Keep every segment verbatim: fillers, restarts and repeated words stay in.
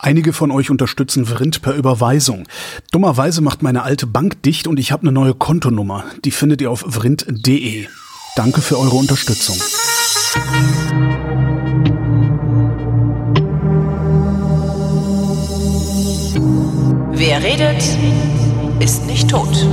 Einige von euch unterstützen Vrind per Überweisung. Dummerweise macht meine alte Bank dicht und ich habe eine neue Kontonummer. Die findet ihr auf vrind punkt de. Danke für eure Unterstützung. Wer redet, ist nicht tot.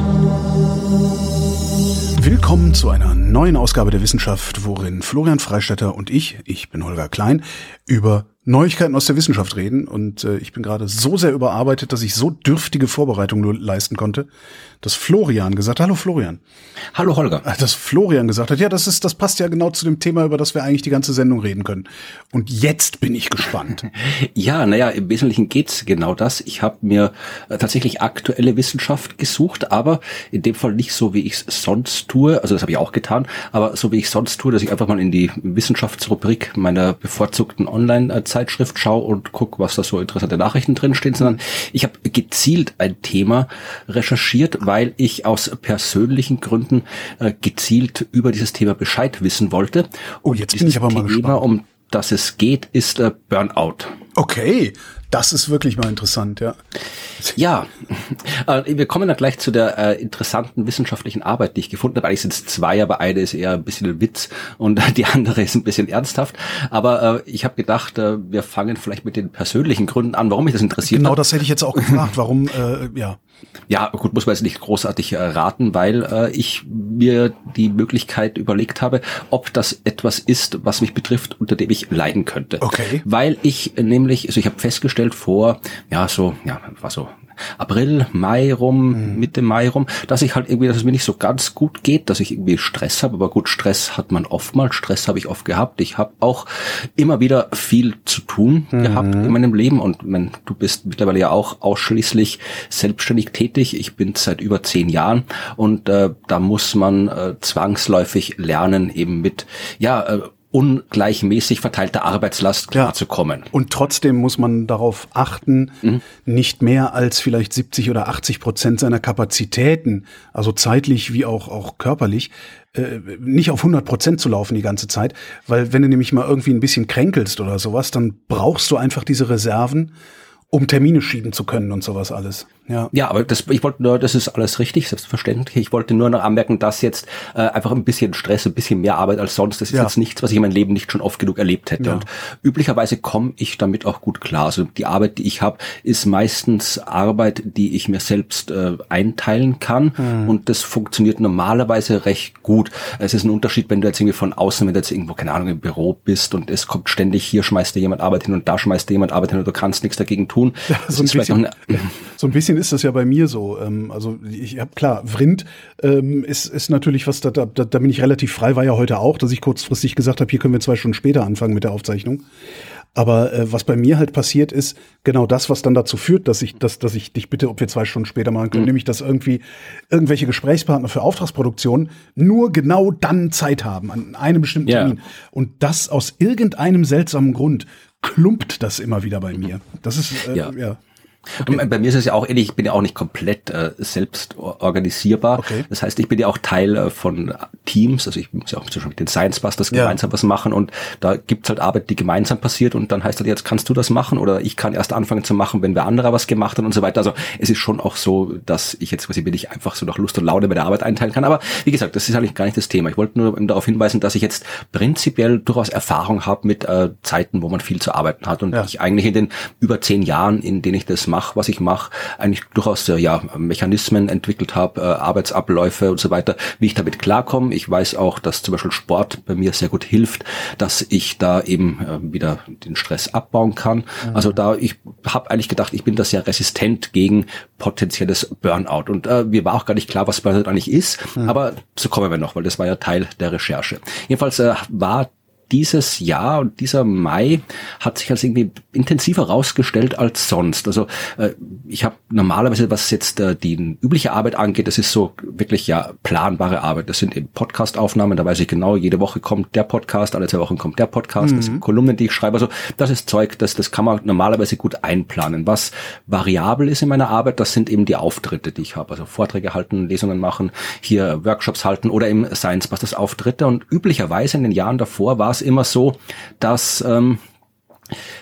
Willkommen zu einer neuen Ausgabe der Wissenschaft, worin Florian Freistetter und ich, ich bin Holger Klein, über Neuigkeiten aus der Wissenschaft reden. Und äh, ich bin gerade so sehr überarbeitet, dass ich so dürftige Vorbereitungen nur leisten konnte, dass Florian gesagt hat, hallo Florian. Hallo Holger. Dass Florian gesagt hat, ja, das ist, das passt ja genau zu dem Thema, über das wir eigentlich die ganze Sendung reden können. Und jetzt bin ich gespannt. Ja, naja, im Wesentlichen geht's genau das. Ich habe mir äh, tatsächlich aktuelle Wissenschaft gesucht, aber in dem Fall nicht so, wie ich es sonst tue. Also das habe ich auch getan, aber so wie ich sonst tue, dass ich einfach mal in die Wissenschaftsrubrik meiner bevorzugten Online-Zeitschrift schaue und gucke, was da so interessante Nachrichten drinstehen, sondern ich habe gezielt ein Thema recherchiert, weil ich aus persönlichen Gründen äh, gezielt über dieses Thema Bescheid wissen wollte. Oh, jetzt bin ich aber mal Thema, gespannt. um das es geht, ist äh, Burnout. Okay, das ist wirklich mal interessant, ja. Ja, äh, wir kommen dann gleich zu der äh, interessanten wissenschaftlichen Arbeit, die ich gefunden habe. Eigentlich sind es zwei, aber eine ist eher ein bisschen ein Witz und die andere ist ein bisschen ernsthaft. Aber äh, ich habe gedacht, äh, wir fangen vielleicht mit den persönlichen Gründen an, warum mich das interessiert Genau, hat. das hätte ich jetzt auch gefragt, warum, äh, ja. Ja, gut, muss man jetzt nicht großartig äh, raten, weil äh, ich mir die Möglichkeit überlegt habe, ob das etwas ist, was mich betrifft, unter dem ich leiden könnte. Okay. Weil ich äh, nämlich, also ich habe festgestellt vor, ja so, ja, war so April, Mai rum, mhm. Mitte Mai rum, dass ich halt irgendwie, dass es mir nicht so ganz gut geht, dass ich irgendwie Stress habe. Aber gut, Stress hat man oftmals, Stress habe ich oft gehabt. Ich habe auch immer wieder viel zu tun mhm. gehabt in meinem Leben. Und mein, du bist mittlerweile ja auch ausschließlich selbstständig tätig. Ich bin seit über zehn Jahren und äh, da muss man äh, zwangsläufig lernen, eben mit, ja, äh, ungleichmäßig verteilter Arbeitslast klarzukommen. Ja. Und trotzdem muss man darauf achten, mhm. nicht mehr als vielleicht siebzig oder achtzig Prozent seiner Kapazitäten, also zeitlich wie auch auch körperlich, äh, nicht auf hundert Prozent zu laufen die ganze Zeit, weil wenn du nämlich mal irgendwie ein bisschen kränkelst oder sowas, dann brauchst du einfach diese Reserven, um Termine schieben zu können und sowas alles. Ja, ja, aber das, ich wollte nur, das ist alles richtig, selbstverständlich. Ich wollte nur noch anmerken, dass jetzt äh, einfach ein bisschen Stress, ein bisschen mehr Arbeit als sonst, das ist ja. jetzt nichts, was ich in meinem Leben nicht schon oft genug erlebt hätte. Ja. Und üblicherweise komme ich damit auch gut klar. Also die Arbeit, die ich habe, ist meistens Arbeit, die ich mir selbst äh, einteilen kann hm. und das funktioniert normalerweise recht gut. Es ist ein Unterschied, wenn du jetzt irgendwie von außen, wenn du jetzt irgendwo, keine Ahnung, im Büro bist und es kommt ständig, hier schmeißt dir jemand Arbeit hin und da schmeißt dir jemand Arbeit hin und du kannst nichts dagegen tun. Ja, so, ein bisschen, eine, so ein bisschen ist das ja bei mir so. Ähm, also ich habe klar, Vrind ähm, ist ist natürlich was, da, da, da bin ich relativ frei, war ja heute auch, dass ich kurzfristig gesagt habe, hier können wir zwei Stunden später anfangen mit der Aufzeichnung. Aber äh, was bei mir halt passiert ist, genau das, was dann dazu führt, dass ich, dass, dass ich dich bitte, ob wir zwei Stunden später machen können, mhm. nämlich, dass irgendwie irgendwelche Gesprächspartner für Auftragsproduktion nur genau dann Zeit haben, an einem bestimmten ja. Termin. Und das aus irgendeinem seltsamen Grund klumpt das immer wieder bei mir. Das ist, äh, ja. ja. Okay. Bei mir ist es ja auch ähnlich, ich bin ja auch nicht komplett äh, selbst organisierbar. Okay. Das heißt, ich bin ja auch Teil äh, von Teams, also ich muss ja auch zum Beispiel mit den Science Busters ja. gemeinsam was machen und da gibt's halt Arbeit, die gemeinsam passiert und dann heißt halt, jetzt kannst du das machen oder ich kann erst anfangen zu machen, wenn wer anderer was gemacht hat und so weiter. Also es ist schon auch so, dass ich jetzt quasi bin ich einfach so nach Lust und Laune bei der Arbeit einteilen kann. Aber wie gesagt, das ist eigentlich gar nicht das Thema. Ich wollte nur darauf hinweisen, dass ich jetzt prinzipiell durchaus Erfahrung habe mit äh, Zeiten, wo man viel zu arbeiten hat und ja. ich eigentlich in den über zehn Jahren, in denen ich das mache, was ich mache, eigentlich durchaus äh, ja Mechanismen entwickelt habe, äh, Arbeitsabläufe und so weiter, wie ich damit klarkomme. Ich weiß auch, dass zum Beispiel Sport bei mir sehr gut hilft, dass ich da eben äh, wieder den Stress abbauen kann. Mhm. Also da, ich habe eigentlich gedacht, ich bin da sehr resistent gegen potenzielles Burnout. Und äh, mir war auch gar nicht klar, was Burnout eigentlich ist, mhm. aber so kommen wir noch, weil das war ja Teil der Recherche. Jedenfalls äh, war dieses Jahr und dieser Mai hat sich als irgendwie intensiver rausgestellt als sonst. Also äh, ich habe normalerweise, was jetzt äh, die übliche Arbeit angeht, das ist so wirklich ja planbare Arbeit. Das sind eben Podcast-Aufnahmen, da weiß ich genau, jede Woche kommt der Podcast, alle zwei Wochen kommt der Podcast, mhm. das sind Kolumnen, die ich schreibe. Also das ist Zeug, das, das kann man normalerweise gut einplanen. Was variabel ist in meiner Arbeit, das sind eben die Auftritte, die ich habe. Also Vorträge halten, Lesungen machen, hier Workshops halten oder im Science Busters Auftritte. Und üblicherweise in den Jahren davor war es immer so, dass ähm,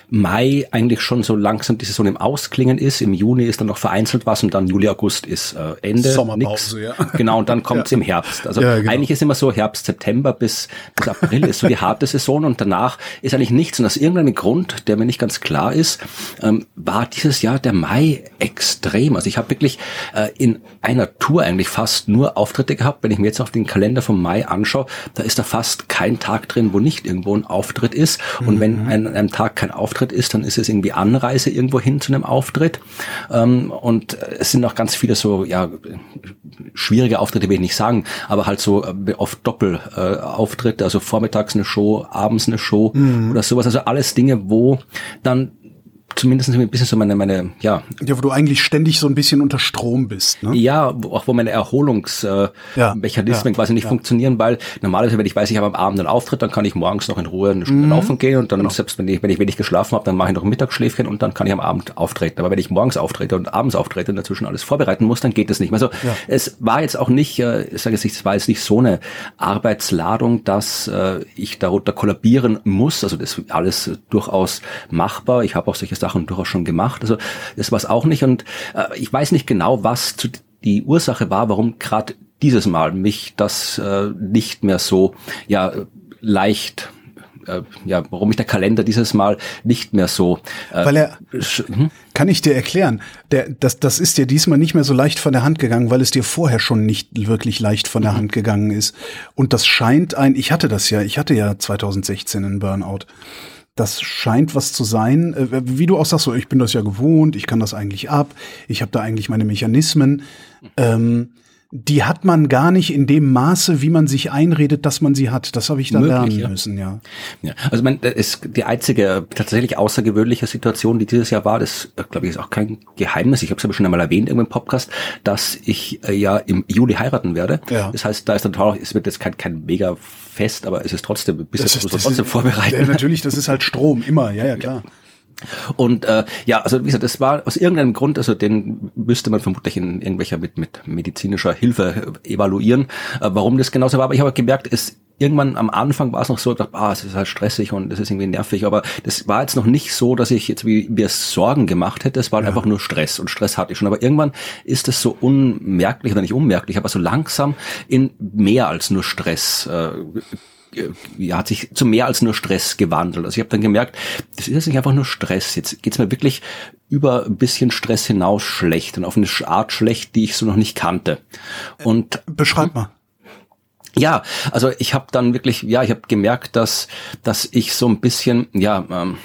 Mai eigentlich schon so langsam die Saison im Ausklingen ist. Im Juni ist dann noch vereinzelt was und dann Juli, August ist äh, Ende. Sommerpause, nix. ja. Genau, und dann kommt's ja. im Herbst. Also ja, genau. eigentlich ist immer so Herbst, September bis, bis April ist so die harte Saison und danach ist eigentlich nichts. Und aus irgendeinem Grund, der mir nicht ganz klar ist, ähm, war dieses Jahr der Mai extrem. Also ich habe wirklich äh, in einer Tour eigentlich fast nur Auftritte gehabt. Wenn ich mir jetzt auf den Kalender vom Mai anschaue, da ist da fast kein Tag drin, wo nicht irgendwo ein Auftritt ist. Und mhm. wenn ein, an einem Tag kein Auftritt ist, dann ist es irgendwie Anreise irgendwo hin zu einem Auftritt. Ähm, und es sind noch ganz viele so, ja, schwierige Auftritte, will ich nicht sagen, aber halt so äh, oft Doppelauftritte, äh, also vormittags eine Show, abends eine Show mhm. oder sowas. Also alles Dinge, wo dann zumindest ein bisschen so meine, meine, ja. Ja, wo du eigentlich ständig so ein bisschen unter Strom bist, ne? Ja, wo, auch wo meine Erholungsmechanismen äh, ja, ja, quasi nicht ja. funktionieren, weil normalerweise, wenn ich weiß, ich habe am Abend einen Auftritt, dann kann ich morgens noch in Ruhe eine Stunde mhm. laufen gehen und dann, genau. selbst wenn ich, wenn ich wenig geschlafen habe, dann mache ich noch ein Mittagsschläfchen und dann kann ich am Abend auftreten. Aber wenn ich morgens auftrete und abends auftrete und dazwischen alles vorbereiten muss, dann geht das nicht mehr. Also, ja. es war jetzt auch nicht, äh, ich sage jetzt nicht, es war jetzt nicht so eine Arbeitsladung, dass äh, ich darunter kollabieren muss. Also, das ist alles äh, durchaus machbar. Ich habe auch solche Sachen durchaus schon gemacht. Also das war es auch nicht. Und äh, ich weiß nicht genau, was zu, die Ursache war, warum gerade dieses Mal mich das äh, nicht mehr so ja leicht, äh, ja, warum mich der Kalender dieses Mal nicht mehr so. Äh, weil er, hm? Kann ich dir erklären, der, das, das ist dir diesmal nicht mehr so leicht von der Hand gegangen, weil es dir vorher schon nicht wirklich leicht von der mhm. Hand gegangen ist. Und das scheint ein, ich hatte das ja, ich hatte ja zwanzig sechzehn einen Burnout. Das scheint was zu sein, wie du auch sagst, so ich bin das ja gewohnt, ich kann das eigentlich ab, ich habe da eigentlich meine Mechanismen. Ähm, die hat man gar nicht in dem Maße, wie man sich einredet, dass man sie hat. Das habe ich da Möglich, lernen ja. müssen, ja. ja. Also man, das ist die einzige tatsächlich außergewöhnliche Situation, die dieses Jahr war. Das, glaube ich, ist auch kein Geheimnis. Ich habe es aber schon einmal erwähnt in einem Podcast, dass ich äh, ja im Juli heiraten werde. Ja. Das heißt, da ist dann auch, es wird jetzt kein, kein mega Fest, aber es ist trotzdem ein bisschen das ist, trotzdem ist, vorbereitet. Ja, natürlich, das ist halt Strom, immer, ja, ja, klar. Und äh, ja, also wie gesagt, das war aus irgendeinem Grund, also den müsste man vermutlich in irgendwelcher mit mit medizinischer Hilfe evaluieren, äh, warum das genauso war. Aber ich habe gemerkt, es irgendwann am Anfang war es noch so, ich dachte, ah, es ist halt stressig und es ist irgendwie nervig, aber das war jetzt noch nicht so, dass ich jetzt wie mir Sorgen gemacht hätte. Es war ja. einfach nur Stress und Stress hatte ich schon. Aber irgendwann ist es so unmerklich oder nicht unmerklich, aber so langsam in mehr als nur Stress äh, ja, hat sich zu mehr als nur Stress gewandelt. Also ich habe dann gemerkt, das ist jetzt nicht einfach nur Stress. Jetzt geht's mir wirklich über ein bisschen Stress hinaus schlecht und auf eine Art schlecht, die ich so noch nicht kannte. Und beschreib mal. Ja, also ich habe dann wirklich, ja, ich habe gemerkt, dass dass ich so ein bisschen, ja, ähm,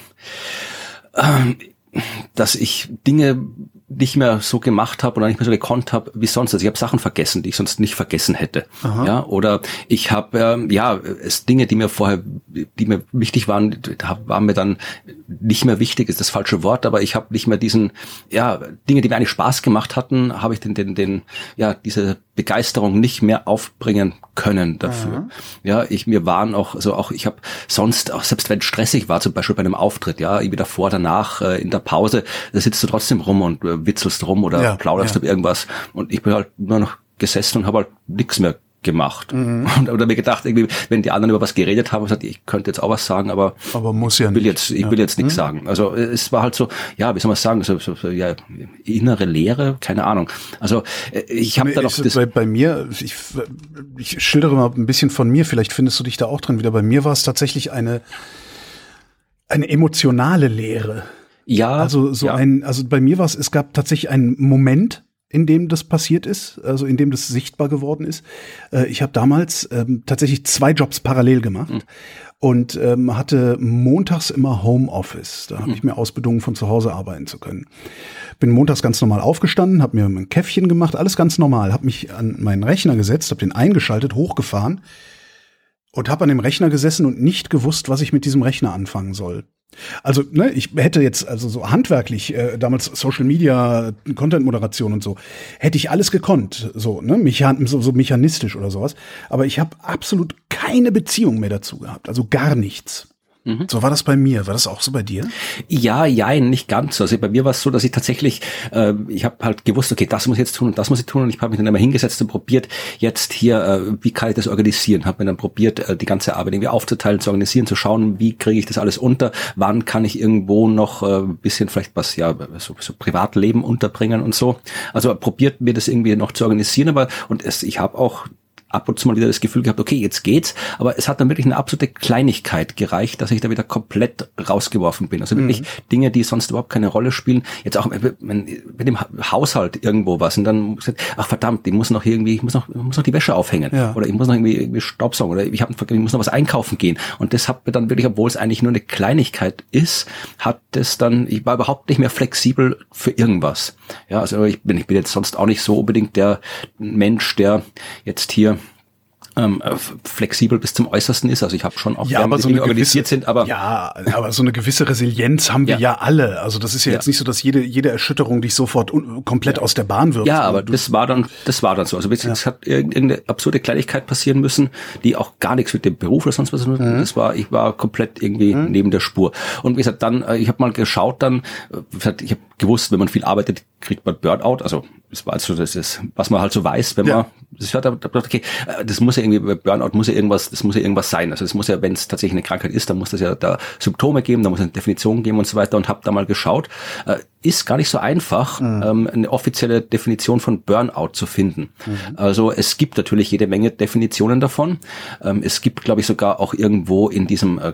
äh, dass ich Dinge nicht mehr so gemacht habe oder nicht mehr so gekonnt habe wie sonst. Also ich habe Sachen vergessen, die ich sonst nicht vergessen hätte. Aha. Ja, oder ich habe ähm, ja es Dinge, die mir vorher, die mir wichtig waren, waren mir dann nicht mehr wichtig. Ist das falsche Wort, aber ich habe nicht mehr diesen, ja, Dinge, die mir eigentlich Spaß gemacht hatten, habe ich den, den, den, ja, diese Begeisterung nicht mehr aufbringen können dafür. Aha. Ja, ich mir waren auch, also auch ich habe sonst auch selbst wenn es stressig war, zum Beispiel bei einem Auftritt, ja, irgendwie davor, danach äh, in der Pause, da sitzt du trotzdem rum und äh, witzelst rum oder ja, plauderst ja. über irgendwas und ich bin halt nur noch gesessen und habe halt nichts mehr gemacht. Mhm. Und habe mir gedacht, irgendwie, wenn die anderen über was geredet haben, gesagt, ich könnte jetzt auch was sagen, aber, aber muss ja ich will nicht. jetzt, ich ja. will jetzt nichts mhm. sagen. Also es war halt so, ja, wie soll man sagen, so, so, so ja, innere Leere, keine Ahnung. Also ich habe da noch das bei, bei mir, ich, ich schildere mal ein bisschen von mir, vielleicht findest du dich da auch drin wieder. Bei mir war es tatsächlich eine eine emotionale Leere. Ja, also so ja. ein, also bei mir war es, es gab tatsächlich einen Moment, in dem das passiert ist, also in dem das sichtbar geworden ist. Äh, ich habe damals ähm, tatsächlich zwei Jobs parallel gemacht mhm. und ähm, hatte montags immer Homeoffice. Da habe mhm. ich mir ausbedungen, von zu Hause arbeiten zu können. Bin montags ganz normal aufgestanden, habe mir ein Käffchen gemacht, alles ganz normal, habe mich an meinen Rechner gesetzt, habe den eingeschaltet, hochgefahren und habe an dem Rechner gesessen und nicht gewusst, was ich mit diesem Rechner anfangen soll. Also, ne, ich hätte jetzt also so handwerklich äh, damals Social Media, Content Moderation und so, hätte ich alles gekonnt, so, ne, mechan- so, so mechanistisch oder sowas, aber ich habe absolut keine Beziehung mehr dazu gehabt, also gar nichts. Mhm. So war das bei mir. War das auch so bei dir? Ja, jein, nicht ganz so. Also bei mir war es so, dass ich tatsächlich, äh, ich habe halt gewusst, okay, das muss ich jetzt tun und das muss ich tun und ich habe mich dann immer hingesetzt und probiert, jetzt hier, äh, wie kann ich das organisieren? Habe mir dann probiert, äh, die ganze Arbeit irgendwie aufzuteilen, zu organisieren, zu schauen, wie kriege ich das alles unter? Wann kann ich irgendwo noch äh, ein bisschen vielleicht was, ja, so, so Privatleben unterbringen und so. Also probiert mir das irgendwie noch zu organisieren, aber und es, ich habe auch ab und zu mal wieder das Gefühl gehabt, okay, jetzt geht's, aber es hat dann wirklich eine absolute Kleinigkeit gereicht, dass ich da wieder komplett rausgeworfen bin. Also wirklich mhm. Dinge, die sonst überhaupt keine Rolle spielen. Jetzt auch wenn, mit dem Haushalt irgendwo was und dann, ach verdammt, ich muss noch irgendwie, ich muss noch, ich muss noch die Wäsche aufhängen ja. oder ich muss noch irgendwie, irgendwie Staubsaugen oder ich, hab, ich muss noch was einkaufen gehen. Und das hat mir dann wirklich, obwohl es eigentlich nur eine Kleinigkeit ist, hat das dann, ich war überhaupt nicht mehr flexibel für irgendwas. Ja, also ich bin, ich bin jetzt sonst auch nicht so unbedingt der Mensch, der jetzt hier Ähm, flexibel bis zum Äußersten ist. Also ich habe schon auch ja, gerne, aber so die eine organisiert gewisse, sind, aber ja, aber so eine gewisse Resilienz haben wir ja, ja alle. Also das ist ja, ja jetzt nicht so, dass jede jede Erschütterung dich sofort un- komplett ja. aus der Bahn wirft. Ja, aber das war dann das war dann so. Also es ja. hat irgendeine absurde Kleinigkeit passieren müssen, die auch gar nichts mit dem Beruf oder sonst was zu tun hat. Das war ich war komplett irgendwie mhm. neben der Spur. Und wie gesagt, dann ich habe mal geschaut, dann ich habe gewusst, wenn man viel arbeitet, kriegt man Burnout. Also das war also das ist, was man halt so weiß, wenn ja. man das hört, okay, das muss ja irgendwie bei Burnout muss ja irgendwas, das muss ja irgendwas sein. Also das muss ja, wenn es tatsächlich eine Krankheit ist, dann muss das ja da Symptome geben, da muss es eine Definition geben und so weiter. Und habe da mal geschaut, äh, ist gar nicht so einfach, mhm. ähm, eine offizielle Definition von Burnout zu finden. Mhm. Also es gibt natürlich jede Menge Definitionen davon. Ähm, es gibt, glaube ich, sogar auch irgendwo in diesem äh,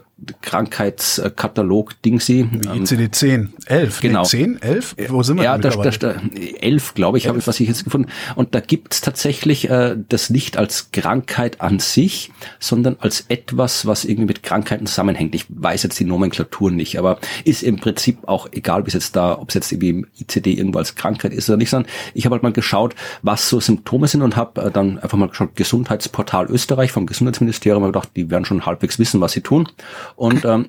Krankheitskatalog Dingsy. Wie I C D zehn, elf, genau. Nee, zehn, elf? Wo sind wir ja, denn da, da, elf, glaube ich, habe ich, was ich jetzt gefunden. Und da gibt's tatsächlich äh, das nicht als Krankheit an sich, sondern als etwas, was irgendwie mit Krankheiten zusammenhängt. Ich weiß jetzt die Nomenklatur nicht, aber ist im Prinzip auch egal, bis jetzt da, ob es jetzt irgendwie im I C D irgendwo als Krankheit ist oder nicht, sondern ich habe halt mal geschaut, was so Symptome sind und habe äh, dann einfach mal geschaut, Gesundheitsportal Österreich vom Gesundheitsministerium, habe gedacht, die werden schon halbwegs wissen, was sie tun und ähm,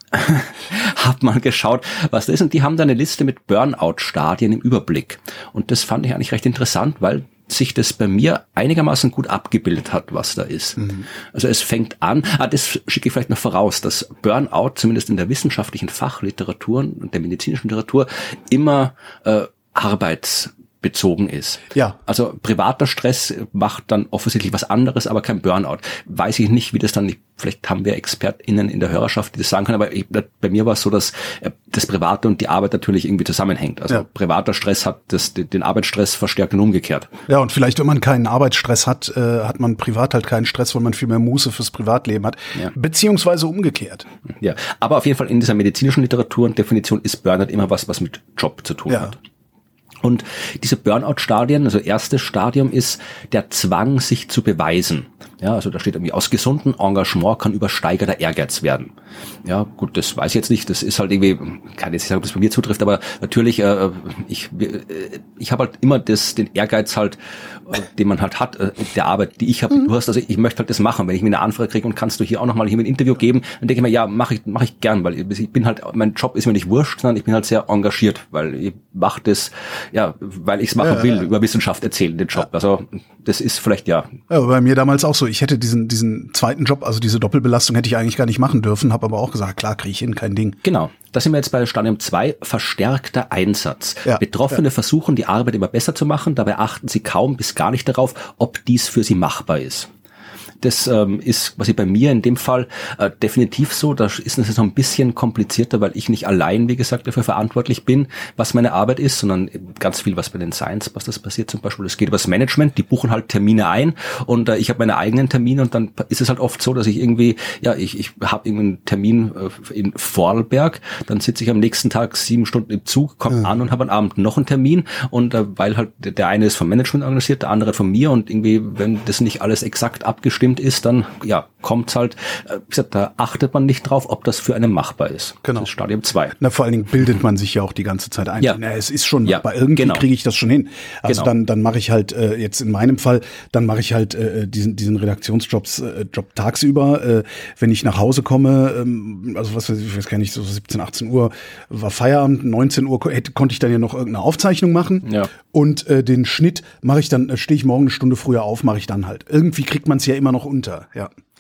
habe mal geschaut, was das ist und die haben da eine Liste mit Burnout-Stadien im Überblick und das fand ich eigentlich recht interessant, weil sich das bei mir einigermaßen gut abgebildet hat, was da ist. Mhm. Also es fängt an, ah, das schicke ich vielleicht noch voraus, dass Burnout zumindest in der wissenschaftlichen Fachliteratur und der medizinischen Literatur immer äh, arbeitsbezogen ist. Ja. Also privater Stress macht dann offensichtlich was anderes, aber kein Burnout. Weiß ich nicht, wie das dann, vielleicht haben wir ExpertInnen in der Hörerschaft, die das sagen können, aber ich, bei mir war es so, dass das Private und die Arbeit natürlich irgendwie zusammenhängt. Also ja. privater Stress hat das, den Arbeitsstress verstärkt und umgekehrt. Ja, und vielleicht, wenn man keinen Arbeitsstress hat, äh, hat man privat halt keinen Stress, weil man viel mehr Muße fürs Privatleben hat. Ja. Beziehungsweise umgekehrt. Ja, aber auf jeden Fall in dieser medizinischen Literatur und Definition ist Burnout immer was, was mit Job zu tun ja. hat. Und diese Burnout-Stadien, also erstes Stadium ist der Zwang, sich zu beweisen. Ja, also da steht irgendwie, aus gesundem Engagement kann übersteigerter Ehrgeiz werden. Ja, gut, das weiß ich jetzt nicht. Das ist halt irgendwie, kann jetzt nicht sagen, ob das bei mir zutrifft, aber natürlich, äh, ich, äh, ich habe halt immer das, den Ehrgeiz halt, äh, den man halt hat, äh, der Arbeit, die ich habe. Mhm. Du hast, also ich möchte halt das machen. Wenn ich mir eine Anfrage kriege und kannst du hier auch nochmal hier ein Interview geben, dann denke ich mir, ja, mache ich, mache ich gern, weil ich bin halt, mein Job ist mir nicht wurscht, sondern ich bin halt sehr engagiert, weil ich mache das, ja, weil ich es machen ja, will, ja. über Wissenschaft erzählen, den Job. Ja. Also das ist vielleicht, ja. Ja, bei mir damals auch so. Ich hätte diesen diesen zweiten Job, also diese Doppelbelastung hätte ich eigentlich gar nicht machen dürfen, habe aber auch gesagt, klar, kriege ich hin, kein Ding. Genau. Da sind wir jetzt bei Stadium zwei, verstärkter Einsatz. Ja. Betroffene ja. versuchen, die Arbeit immer besser zu machen, dabei achten sie kaum bis gar nicht darauf, ob dies für sie machbar ist. Das ähm, ist quasi bei mir in dem Fall äh, definitiv so. Da ist es noch ein bisschen komplizierter, weil ich nicht allein, wie gesagt, dafür verantwortlich bin, was meine Arbeit ist, sondern ganz viel, was bei den Science, was das passiert zum Beispiel. Es geht über das Management, die buchen halt Termine ein und äh, ich habe meine eigenen Termine und dann ist es halt oft so, dass ich irgendwie, ja, ich ich habe irgendwie einen Termin äh, in Vorarlberg, dann sitze ich am nächsten Tag sieben Stunden im Zug, komme mhm. an und habe am Abend noch einen Termin und äh, weil halt der eine ist vom Management organisiert, der andere von mir und irgendwie, wenn das nicht alles exakt abgestimmt ist, dann ja kommt's halt, wie gesagt, da achtet man nicht drauf, ob das für einen machbar ist. Genau. Das ist Stadium zwei. Na, vor allen Dingen bildet man sich ja auch die ganze Zeit ein. Ja. Na, es ist schon ja. machbar. Irgendwie genau. kriege ich das schon hin. Also genau. dann dann mache ich halt äh, jetzt in meinem Fall, dann mache ich halt äh, diesen diesen Redaktionsjobs äh, Job tagsüber, äh, wenn ich nach Hause komme, ähm, also was weiß ich, ich weiß gar nicht, so siebzehn, achtzehn Uhr war Feierabend, neunzehn Uhr hätte, konnte ich dann ja noch irgendeine Aufzeichnung machen. Ja. Und äh, den Schnitt mache ich dann, äh, stehe ich morgen eine Stunde früher auf, mache ich dann halt. Irgendwie kriegt man es ja immer noch unter, ja.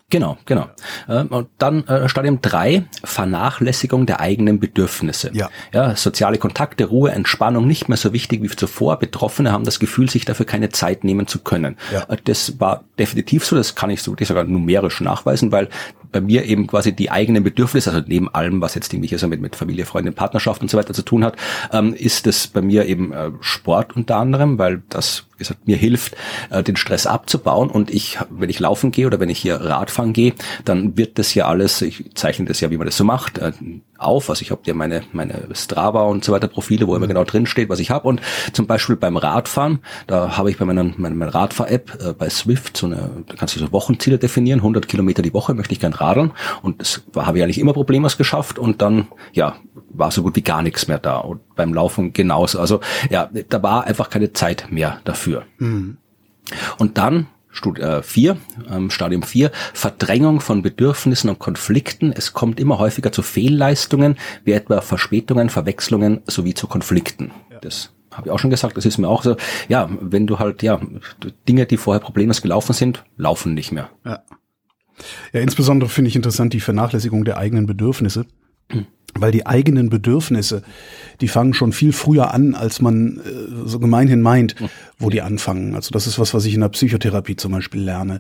Genau, genau. Ja. Und dann äh, Stadium drei, Vernachlässigung der eigenen Bedürfnisse. Ja. Ja, soziale Kontakte, Ruhe, Entspannung nicht mehr so wichtig wie zuvor. Betroffene haben das Gefühl, sich dafür keine Zeit nehmen zu können. Ja. Das war definitiv so, das kann ich so sogar numerisch nachweisen, weil bei mir eben quasi die eigenen Bedürfnisse, also neben allem, was jetzt irgendwie so mit, mit Familie, Freundin, Partnerschaft und so weiter zu tun hat, ähm, ist es bei mir eben äh, Sport unter anderem, weil das, wie gesagt, mir hilft, äh, den Stress abzubauen. Und ich, wenn ich laufen gehe oder wenn ich hier Radfahren gehe, dann wird das ja alles, ich zeichne das ja, wie man das so macht, äh, auf. Also ich habe ja meine meine Strava und so weiter Profile, wo immer genau drin steht, was ich habe. Und zum Beispiel beim Radfahren, da habe ich bei meiner, meiner, meiner Radfahr-App äh, bei Swift so eine, da kannst du so Wochenziele definieren, hundert Kilometer die Woche möchte ich gern radeln. Und das habe ich eigentlich immer problemlos geschafft. Und dann, ja, war so gut wie gar nichts mehr da. Und beim Laufen genauso. Also ja, da war einfach keine Zeit mehr dafür. Mhm. Und dann vier, ähm, Stadium vier, Verdrängung von Bedürfnissen und Konflikten. Es kommt immer häufiger zu Fehlleistungen, wie etwa Verspätungen, Verwechslungen sowie zu Konflikten. Ja. Das habe ich auch schon gesagt, das ist mir auch so. Ja, wenn du halt, ja, Dinge, die vorher problemlos gelaufen sind, laufen nicht mehr. Ja, ja, insbesondere finde ich interessant die Vernachlässigung der eigenen Bedürfnisse. Hm. Weil die eigenen Bedürfnisse, die fangen schon viel früher an, als man äh, so gemeinhin meint, wo die anfangen. Also das ist was, was ich in der Psychotherapie zum Beispiel lerne.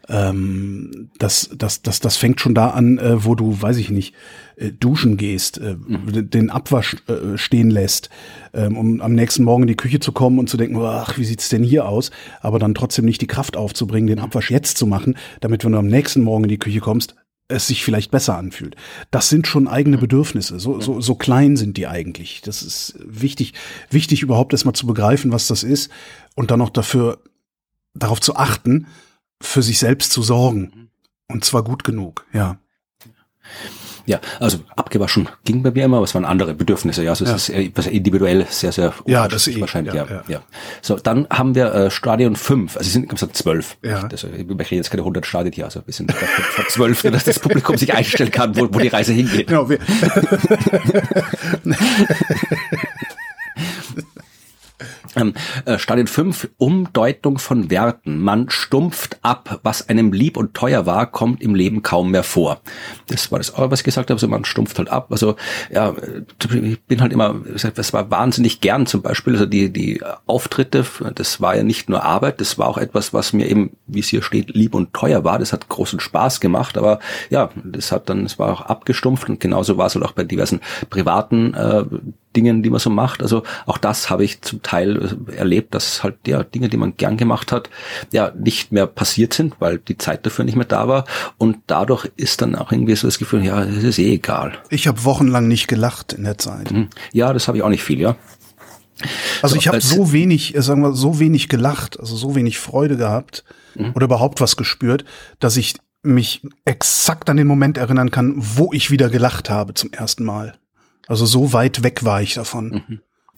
Ähm, das, das, das, das fängt schon da an, äh, wo du, weiß ich nicht, äh, duschen gehst, äh, mhm. den Abwasch äh, stehen lässt, äh, um am nächsten Morgen in die Küche zu kommen und zu denken, ach, wie sieht's denn hier aus? Aber dann trotzdem nicht die Kraft aufzubringen, den Abwasch jetzt zu machen, damit, wenn du am nächsten Morgen in die Küche kommst, es sich vielleicht besser anfühlt. Das sind schon eigene Bedürfnisse. So, so, so klein sind die eigentlich. Das ist wichtig, wichtig überhaupt erstmal zu begreifen, was das ist und dann auch dafür, darauf zu achten, für sich selbst zu sorgen. Und zwar gut genug, ja. Ja, also abgewaschen ging bei mir immer, aber es waren andere Bedürfnisse. Ja, also es ja. ist individuell sehr, sehr ja, das ist wahrscheinlich. Ja, ja, ja. ja. So, dann haben wir äh, Stadion fünf. Also es sind gesagt zwölf. Ja. Das, ich rede jetzt keine hundert Stadien hier, also wir sind vor zwölf, dass das Publikum sich einstellen kann, wo, wo die Reise hingeht. Genau. Wir Ähm, äh, Stadion fünf, Umdeutung von Werten. Man stumpft ab. Was einem lieb und teuer war, kommt im Leben kaum mehr vor. Das war das auch, was ich gesagt habe. Also man stumpft halt ab. Also ja, ich bin halt immer, das war wahnsinnig gern zum Beispiel. Also die die Auftritte, das war ja nicht nur Arbeit, das war auch etwas, was mir eben, wie es hier steht, lieb und teuer war. Das hat großen Spaß gemacht. Aber ja, das hat dann, es war auch abgestumpft und genauso war es halt auch bei diversen privaten äh, Dingen, die man so macht. Also auch das habe ich zum Teil erlebt, dass halt ja Dinge, die man gern gemacht hat, ja nicht mehr passiert sind, weil die Zeit dafür nicht mehr da war. Und dadurch ist dann auch irgendwie so das Gefühl, ja, es ist eh egal. Ich habe wochenlang nicht gelacht in der Zeit. Ja, das habe ich auch nicht viel, ja. Also so, ich habe so wenig, sagen wir, so wenig gelacht, also so wenig Freude gehabt mhm. oder überhaupt was gespürt, dass ich mich exakt an den Moment erinnern kann, wo ich wieder gelacht habe zum ersten Mal. Also so weit weg war ich davon. Mhm.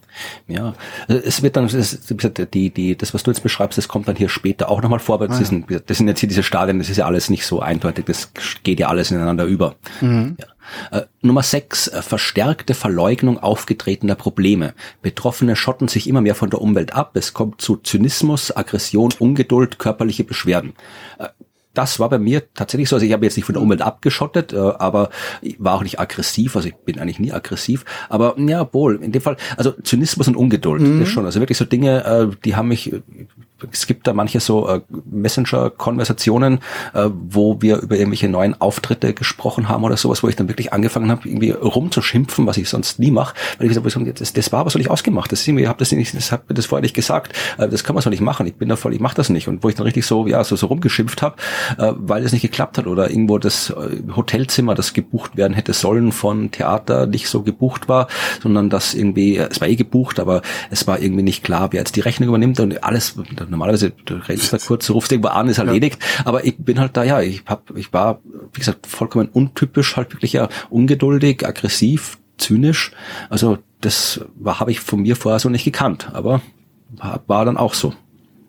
Ja, es wird dann, das, die, die, das, was du jetzt beschreibst, das kommt dann hier später auch nochmal vor, aber das, ah, sind, das sind jetzt hier diese Stadien, das ist ja alles nicht so eindeutig, das geht ja alles ineinander über. Mhm. Ja. Äh, Nummer sechs, äh, verstärkte Verleugnung aufgetretener Probleme. Betroffene schotten sich immer mehr von der Umwelt ab, es kommt zu Zynismus, Aggression, Ungeduld, körperliche Beschwerden. Äh, Das war bei mir tatsächlich so, also ich habe jetzt nicht von der Umwelt abgeschottet, aber ich war auch nicht aggressiv, also ich bin eigentlich nie aggressiv, aber ja, wohl, in dem Fall, also Zynismus und Ungeduld, mhm. ist schon, also wirklich so Dinge, die haben mich, es gibt da manche so äh, Messenger-Konversationen, äh, wo wir über irgendwelche neuen Auftritte gesprochen haben oder sowas, wo ich dann wirklich angefangen habe, irgendwie rumzuschimpfen, was ich sonst nie mache, weil ich gesagt habe, das, das war aber so nicht ausgemacht, das ist irgendwie, ich habe das nicht, das hat mir das vorher nicht gesagt, äh, das kann man so nicht machen, ich bin da voll, ich mache das nicht, und wo ich dann richtig so, ja, so, so rumgeschimpft habe, äh, weil es nicht geklappt hat oder irgendwo das äh, Hotelzimmer, das gebucht werden hätte sollen von Theater, nicht so gebucht war, sondern das irgendwie, äh, es war eh gebucht, aber es war irgendwie nicht klar, wer jetzt die Rechnung übernimmt und alles. Normalerweise, du redest da kurz, du rufst irgendwo an, ist erledigt, ja. Aber ich bin halt da, ja, ich hab, ich war, wie gesagt, vollkommen untypisch, halt wirklich ja ungeduldig, aggressiv, zynisch, also das war, habe ich von mir vorher so nicht gekannt, aber war, war dann auch so.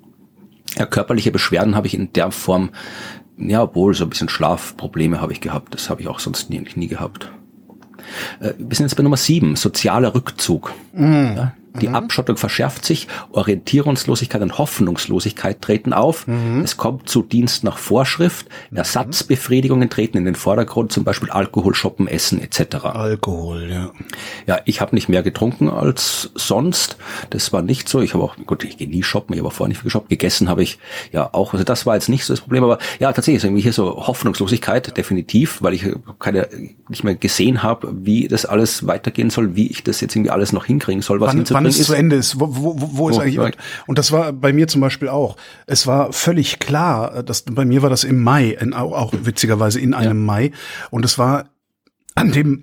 Ja, körperliche Beschwerden habe ich in der Form, ja, obwohl so ein bisschen Schlafprobleme habe ich gehabt, das habe ich auch sonst nie, nie gehabt. Äh, wir sind jetzt bei Nummer sieben, sozialer Rückzug. Mhm. Ja, Die mhm. Abschottung verschärft sich, Orientierungslosigkeit und Hoffnungslosigkeit treten auf. Mhm. Es kommt zu Dienst nach Vorschrift, mhm. Ersatzbefriedigungen treten in den Vordergrund, zum Beispiel Alkohol, Shoppen, Essen et cetera. Alkohol, ja. Ja, ich habe nicht mehr getrunken als sonst. Das war nicht so. Ich habe auch, gut, ich gehe nie shoppen, ich habe auch vorher nicht viel geshoppt. Gegessen habe ich ja auch. Also das war jetzt nicht so das Problem, aber ja, tatsächlich ist irgendwie hier so Hoffnungslosigkeit, definitiv, weil ich keine nicht mehr gesehen habe, wie das alles weitergehen soll, wie ich das jetzt irgendwie alles noch hinkriegen soll, was wann, hinzubringen wann es ist. zu Ende ist, wo, wo, wo ist oh, eigentlich, und, und das war bei mir zum Beispiel auch, es war völlig klar, dass bei mir war das im Mai, in, auch, auch witzigerweise in einem ja. Mai, und es war an dem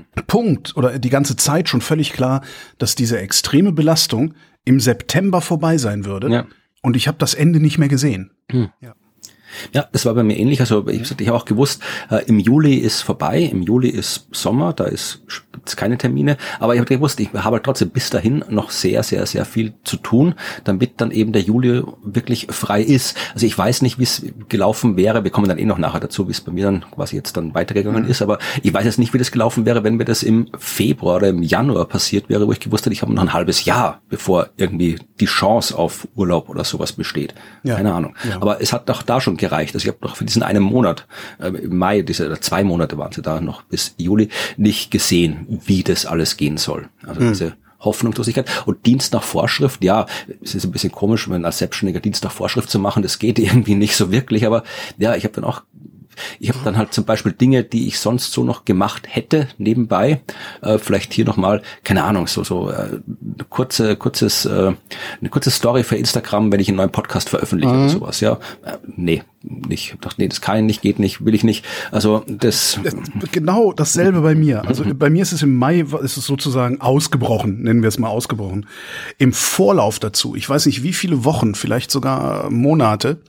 Punkt oder die ganze Zeit schon völlig klar, dass diese extreme Belastung im September vorbei sein würde, ja. und ich habe das Ende nicht mehr gesehen. Hm. Ja. Ja, das war bei mir ähnlich. Also ich, ich habe auch gewusst, äh, im Juli ist vorbei, im Juli ist Sommer, da ist gibt's keine Termine. Aber ich habe gewusst, ich habe halt trotzdem bis dahin noch sehr, sehr, sehr viel zu tun, damit dann eben der Juli wirklich frei ist. Also ich weiß nicht, wie es gelaufen wäre. Wir kommen dann eh noch nachher dazu, wie es bei mir dann quasi jetzt dann weitergegangen mhm. ist. Aber ich weiß jetzt nicht, wie das gelaufen wäre, wenn mir das im Februar oder im Januar passiert wäre, wo ich gewusst hätte, ich habe noch ein halbes Jahr, bevor irgendwie die Chance auf Urlaub oder sowas besteht. Ja. Keine Ahnung. Ja. Aber es hat doch da schon gereicht. Also ich habe doch für diesen einen Monat, äh, im Mai, diese zwei Monate waren sie da noch bis Juli, nicht gesehen, wie das alles gehen soll. Also mhm. diese Hoffnungslosigkeit. Und Dienst nach Vorschrift, ja, es ist ein bisschen komisch, wenn als Selbstständiger Dienst nach Vorschrift zu machen, das geht irgendwie nicht so wirklich, aber ja, ich habe dann auch Ich habe dann halt zum Beispiel Dinge, die ich sonst so noch gemacht hätte, nebenbei, äh, vielleicht hier nochmal, keine Ahnung, so so äh, eine kurze, kurzes, äh, eine kurze Story für Instagram, wenn ich einen neuen Podcast veröffentliche mhm. oder sowas, ja. Äh, nee, nicht. Ich dachte, nee, das kann ich nicht, geht nicht, will ich nicht. Also das... Genau dasselbe bei mir. Also bei mir ist es im Mai, ist es sozusagen ausgebrochen, nennen wir es mal ausgebrochen. Im Vorlauf dazu, ich weiß nicht wie viele Wochen, vielleicht sogar Monate,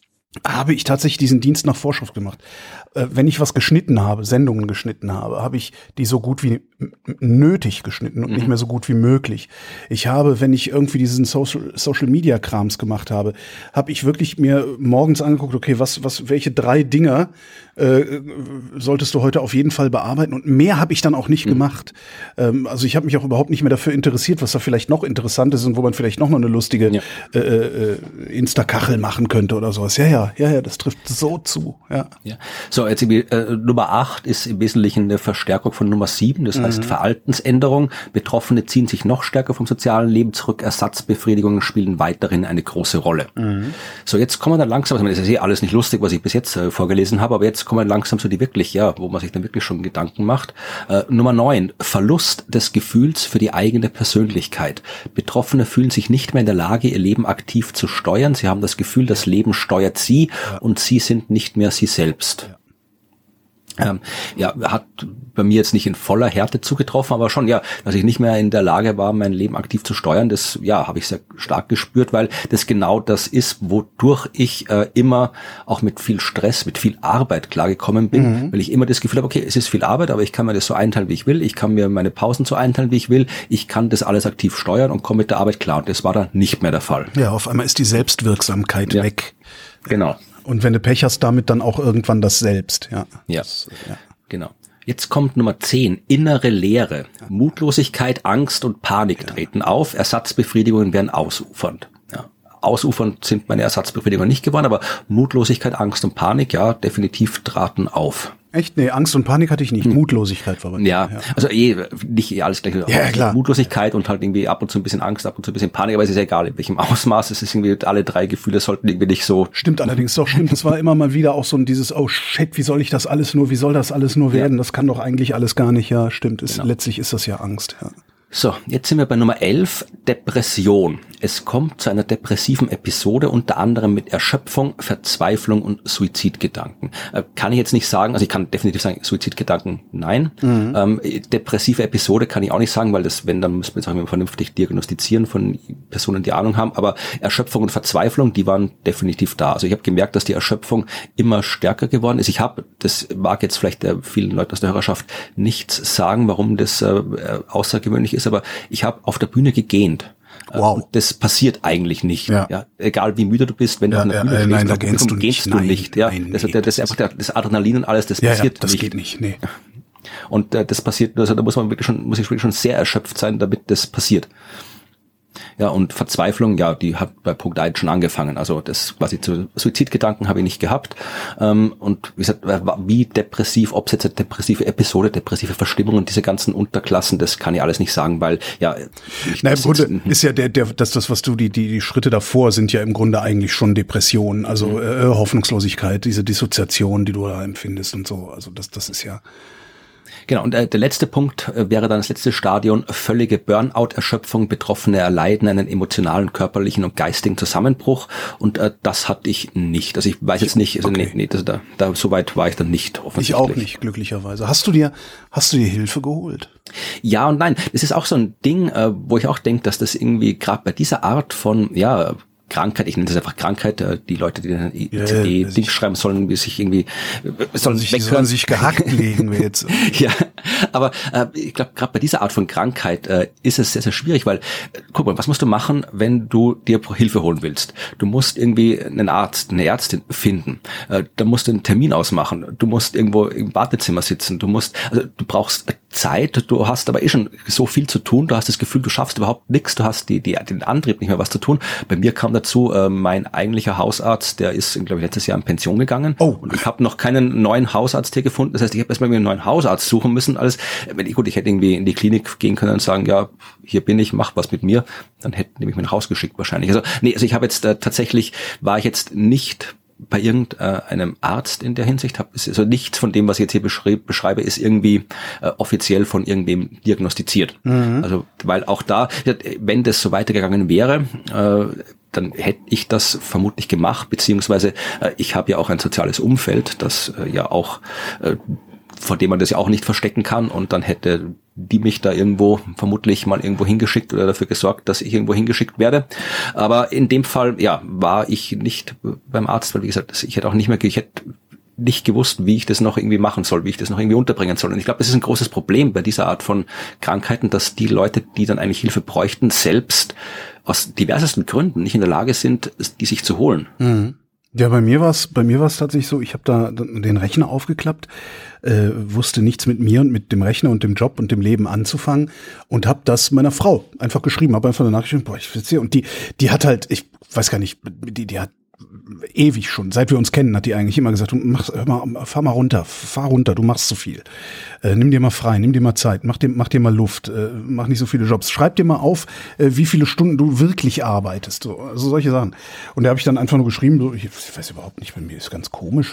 habe ich tatsächlich diesen Dienst nach Vorschrift gemacht. Äh, wenn ich was geschnitten habe, Sendungen geschnitten habe, habe ich die so gut wie nötig geschnitten und mhm. nicht mehr so gut wie möglich. Ich habe, wenn ich irgendwie diesen Social, Social Media Krams gemacht habe, habe ich wirklich mir morgens angeguckt, okay, was, was, welche drei Dinger äh, solltest du heute auf jeden Fall bearbeiten, und mehr habe ich dann auch nicht mhm. gemacht. Ähm, also ich habe mich auch überhaupt nicht mehr dafür interessiert, was da vielleicht noch interessant ist und wo man vielleicht noch mal eine lustige ja. äh, äh, Insta-Kachel machen könnte oder sowas. Ja, ja, ja, ja, das trifft so zu. Ja. Ja. So, jetzt äh, Nummer acht ist im Wesentlichen eine Verstärkung von Nummer sieben, das mhm. heißt Verhaltensänderung. Betroffene ziehen sich noch stärker vom sozialen Leben zurück, Ersatzbefriedigungen spielen weiterhin eine große Rolle. Mhm. So, jetzt kommen wir dann langsam, also das ist eh alles nicht lustig, was ich bis jetzt äh, vorgelesen habe, aber jetzt kommen langsam so die wirklich, ja, wo man sich dann wirklich schon Gedanken macht. Äh, Nummer neun, Verlust des Gefühls für die eigene Persönlichkeit. Betroffene fühlen sich nicht mehr in der Lage, ihr Leben aktiv zu steuern. Sie haben das Gefühl, das Leben steuert sie ja. und sie sind nicht mehr sie selbst. Ja. Ähm, ja, hat bei mir jetzt nicht in voller Härte zugetroffen, aber schon, ja, dass ich nicht mehr in der Lage war, mein Leben aktiv zu steuern, das, ja, habe ich sehr stark gespürt, weil das genau das ist, wodurch ich äh, immer auch mit viel Stress, mit viel Arbeit klargekommen bin, mhm. weil ich immer das Gefühl habe, okay, es ist viel Arbeit, aber ich kann mir das so einteilen, wie ich will, ich kann mir meine Pausen so einteilen, wie ich will, ich kann das alles aktiv steuern und komme mit der Arbeit klar, und das war dann nicht mehr der Fall. Ja, auf einmal ist die Selbstwirksamkeit ja. weg. Genau. Und wenn du Pech hast, damit dann auch irgendwann das Selbst, ja. Ja, das, ja. genau. Jetzt kommt Nummer zehn, innere Leere. Ja. Mutlosigkeit, Angst und Panik ja. treten auf, Ersatzbefriedigungen werden ausufernd. Ja. Ausufernd sind meine Ersatzbefriedigungen nicht geworden, aber Mutlosigkeit, Angst und Panik, ja, definitiv traten auf. Echt? Nee, Angst und Panik hatte ich nicht. Hm. Mutlosigkeit war bei mir. Ja, ja, also eh, nicht eh alles gleich. Ja, klar. Mutlosigkeit und halt irgendwie ab und zu ein bisschen Angst, ab und zu ein bisschen Panik, aber es ist ja egal, in welchem Ausmaß. Es ist irgendwie, alle drei Gefühle sollten irgendwie nicht so. Stimmt allerdings doch, stimmt. Es war immer mal wieder auch so ein dieses, oh shit, wie soll ich das alles nur, wie soll das alles nur werden? Ja. Das kann doch eigentlich alles gar nicht. Ja, stimmt. Es, genau. Letztlich ist das ja Angst, ja. So, jetzt sind wir bei Nummer elf, Depression. Es kommt zu einer depressiven Episode, unter anderem mit Erschöpfung, Verzweiflung und Suizidgedanken. Äh, kann ich jetzt nicht sagen, also ich kann definitiv sagen, Suizidgedanken, nein. Mhm. Ähm, depressive Episode kann ich auch nicht sagen, weil das, wenn, dann müssen wir jetzt auch immer vernünftig diagnostizieren von Personen, die Ahnung haben. Aber Erschöpfung und Verzweiflung, die waren definitiv da. Also ich habe gemerkt, dass die Erschöpfung immer stärker geworden ist. Ich habe, das mag jetzt vielleicht äh, vielen Leuten aus der Hörerschaft nichts sagen, warum das äh, außergewöhnlich ist, aber ich habe auf der Bühne gegähnt. Wow. Und das passiert eigentlich nicht. Ja. Ja, egal wie müde du bist, wenn du ja, auf der ja, Bühne äh, stehst, nein, da gehst du gehst nicht. du nein, nicht. Ja, nein, das, nee, das, das ist einfach der, das Adrenalin und alles, das ja, passiert ja, das nicht. geht nicht. Nee. Und äh, das passiert, also da muss man wirklich schon, muss ich wirklich schon sehr erschöpft sein, damit das passiert. Ja, und Verzweiflung, ja, die hat bei Punkt eins schon angefangen. Also das quasi zu Suizidgedanken habe ich nicht gehabt. Ähm, und wie gesagt, wie depressiv, ob es jetzt eine depressive Episode, depressive Verstimmung und diese ganzen Unterklassen, das kann ich alles nicht sagen, weil ja. Na, im Grunde ist ja der, der, das, das, was du, die, die, die Schritte davor sind ja im Grunde eigentlich schon Depressionen, also mhm. äh, Hoffnungslosigkeit, diese Dissoziation, die du da empfindest und so. Also das, das ist ja. Genau, und äh, der letzte Punkt äh, wäre dann das letzte Stadion, völlige Burnout-Erschöpfung, Betroffene erleiden einen emotionalen, körperlichen und geistigen Zusammenbruch und äh, das hatte ich nicht. Also ich weiß jetzt nicht, also okay. nee, nee, das, da, da so weit war ich dann nicht offensichtlich. Ich auch nicht, glücklicherweise. Hast du dir, hast du dir Hilfe geholt? Ja und nein, das ist auch so ein Ding, äh, wo ich auch denke, dass das irgendwie gerade bei dieser Art von, ja, Krankheit, ich nenne das einfach Krankheit, die Leute, die dann I C D-Ding ja, schreiben sollen, wie sich irgendwie sollen sich, sollen sich gehackt legen wir jetzt. Ja, aber äh, ich glaube, gerade bei dieser Art von Krankheit äh, ist es sehr, sehr schwierig, weil, äh, guck mal, was musst du machen, wenn du dir Hilfe holen willst? Du musst irgendwie einen Arzt, eine Ärztin finden, äh, da musst du einen Termin ausmachen, du musst irgendwo im Wartezimmer sitzen, du musst, also du brauchst Zeit, du hast aber eh schon so viel zu tun, du hast das Gefühl, du schaffst überhaupt nichts, du hast die, die, den Antrieb, nicht mehr was zu tun. Bei mir kam dazu, äh, mein eigentlicher Hausarzt, der ist, glaube ich, letztes Jahr in Pension gegangen. Oh. Und ich habe noch keinen neuen Hausarzt hier gefunden. Das heißt, ich habe erstmal einen neuen Hausarzt suchen müssen. Alles. Wenn ich, gut, ich hätte irgendwie in die Klinik gehen können und sagen, ja, hier bin ich, mach was mit mir. Dann hätte ich mich nach Hause geschickt wahrscheinlich. Also nee, also ich habe jetzt äh, tatsächlich, war ich jetzt nicht bei irgendeinem Arzt in der Hinsicht, habe also nichts von dem, was ich jetzt hier beschreibe, beschreibe ist irgendwie äh, offiziell von irgendwem diagnostiziert. Mhm. Also weil auch da, wenn das so weitergegangen wäre, äh, dann hätte ich das vermutlich gemacht, beziehungsweise äh, ich habe ja auch ein soziales Umfeld, das äh, ja auch äh, vor dem man das ja auch nicht verstecken kann und dann hätte die mich da irgendwo vermutlich mal irgendwo hingeschickt oder dafür gesorgt, dass ich irgendwo hingeschickt werde. Aber in dem Fall, ja, war ich nicht beim Arzt, weil wie gesagt, ich hätte auch nicht mehr, ich hätte nicht gewusst, wie ich das noch irgendwie machen soll, wie ich das noch irgendwie unterbringen soll. Und ich glaube, das ist ein großes Problem bei dieser Art von Krankheiten, dass die Leute, die dann eigentlich Hilfe bräuchten, selbst aus diversesten Gründen nicht in der Lage sind, die sich zu holen. Mhm. Ja, bei mir war es bei mir war es tatsächlich so, ich habe da den Rechner aufgeklappt, äh, wusste nichts mit mir und mit dem Rechner und dem Job und dem Leben anzufangen und habe das meiner Frau einfach geschrieben, habe einfach eine Nachricht geschrieben, boah, ich will's hier. Und die die hat halt, ich weiß gar nicht, die die hat ewig schon, seit wir uns kennen, hat die eigentlich immer gesagt, du mach, hör mal, fahr mal runter, fahr runter, du machst zu viel. Äh, nimm dir mal frei, nimm dir mal Zeit, mach dir, mach dir mal Luft, äh, mach nicht so viele Jobs. Schreib dir mal auf, äh, wie viele Stunden du wirklich arbeitest. So, also solche Sachen. Und da habe ich dann einfach nur geschrieben, so, ich weiß überhaupt nicht, bei mir ist ganz komisch.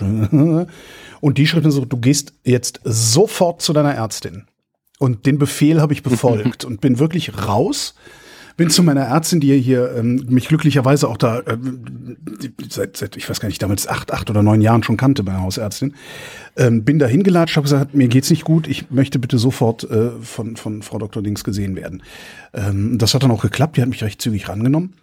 Und die schrieb dann so, du gehst jetzt sofort zu deiner Ärztin. Und den Befehl habe ich befolgt und bin wirklich raus. Bin zu meiner Ärztin, die hier ähm, mich glücklicherweise auch da äh, seit, seit, ich weiß gar nicht, damals acht, acht oder neun Jahren schon kannte, meine Hausärztin. Ähm, bin da hingelatscht, habe gesagt, mir geht's nicht gut, ich möchte bitte sofort äh, von von Frau Doktor Dings gesehen werden. Ähm, das hat dann auch geklappt, die hat mich recht zügig rangenommen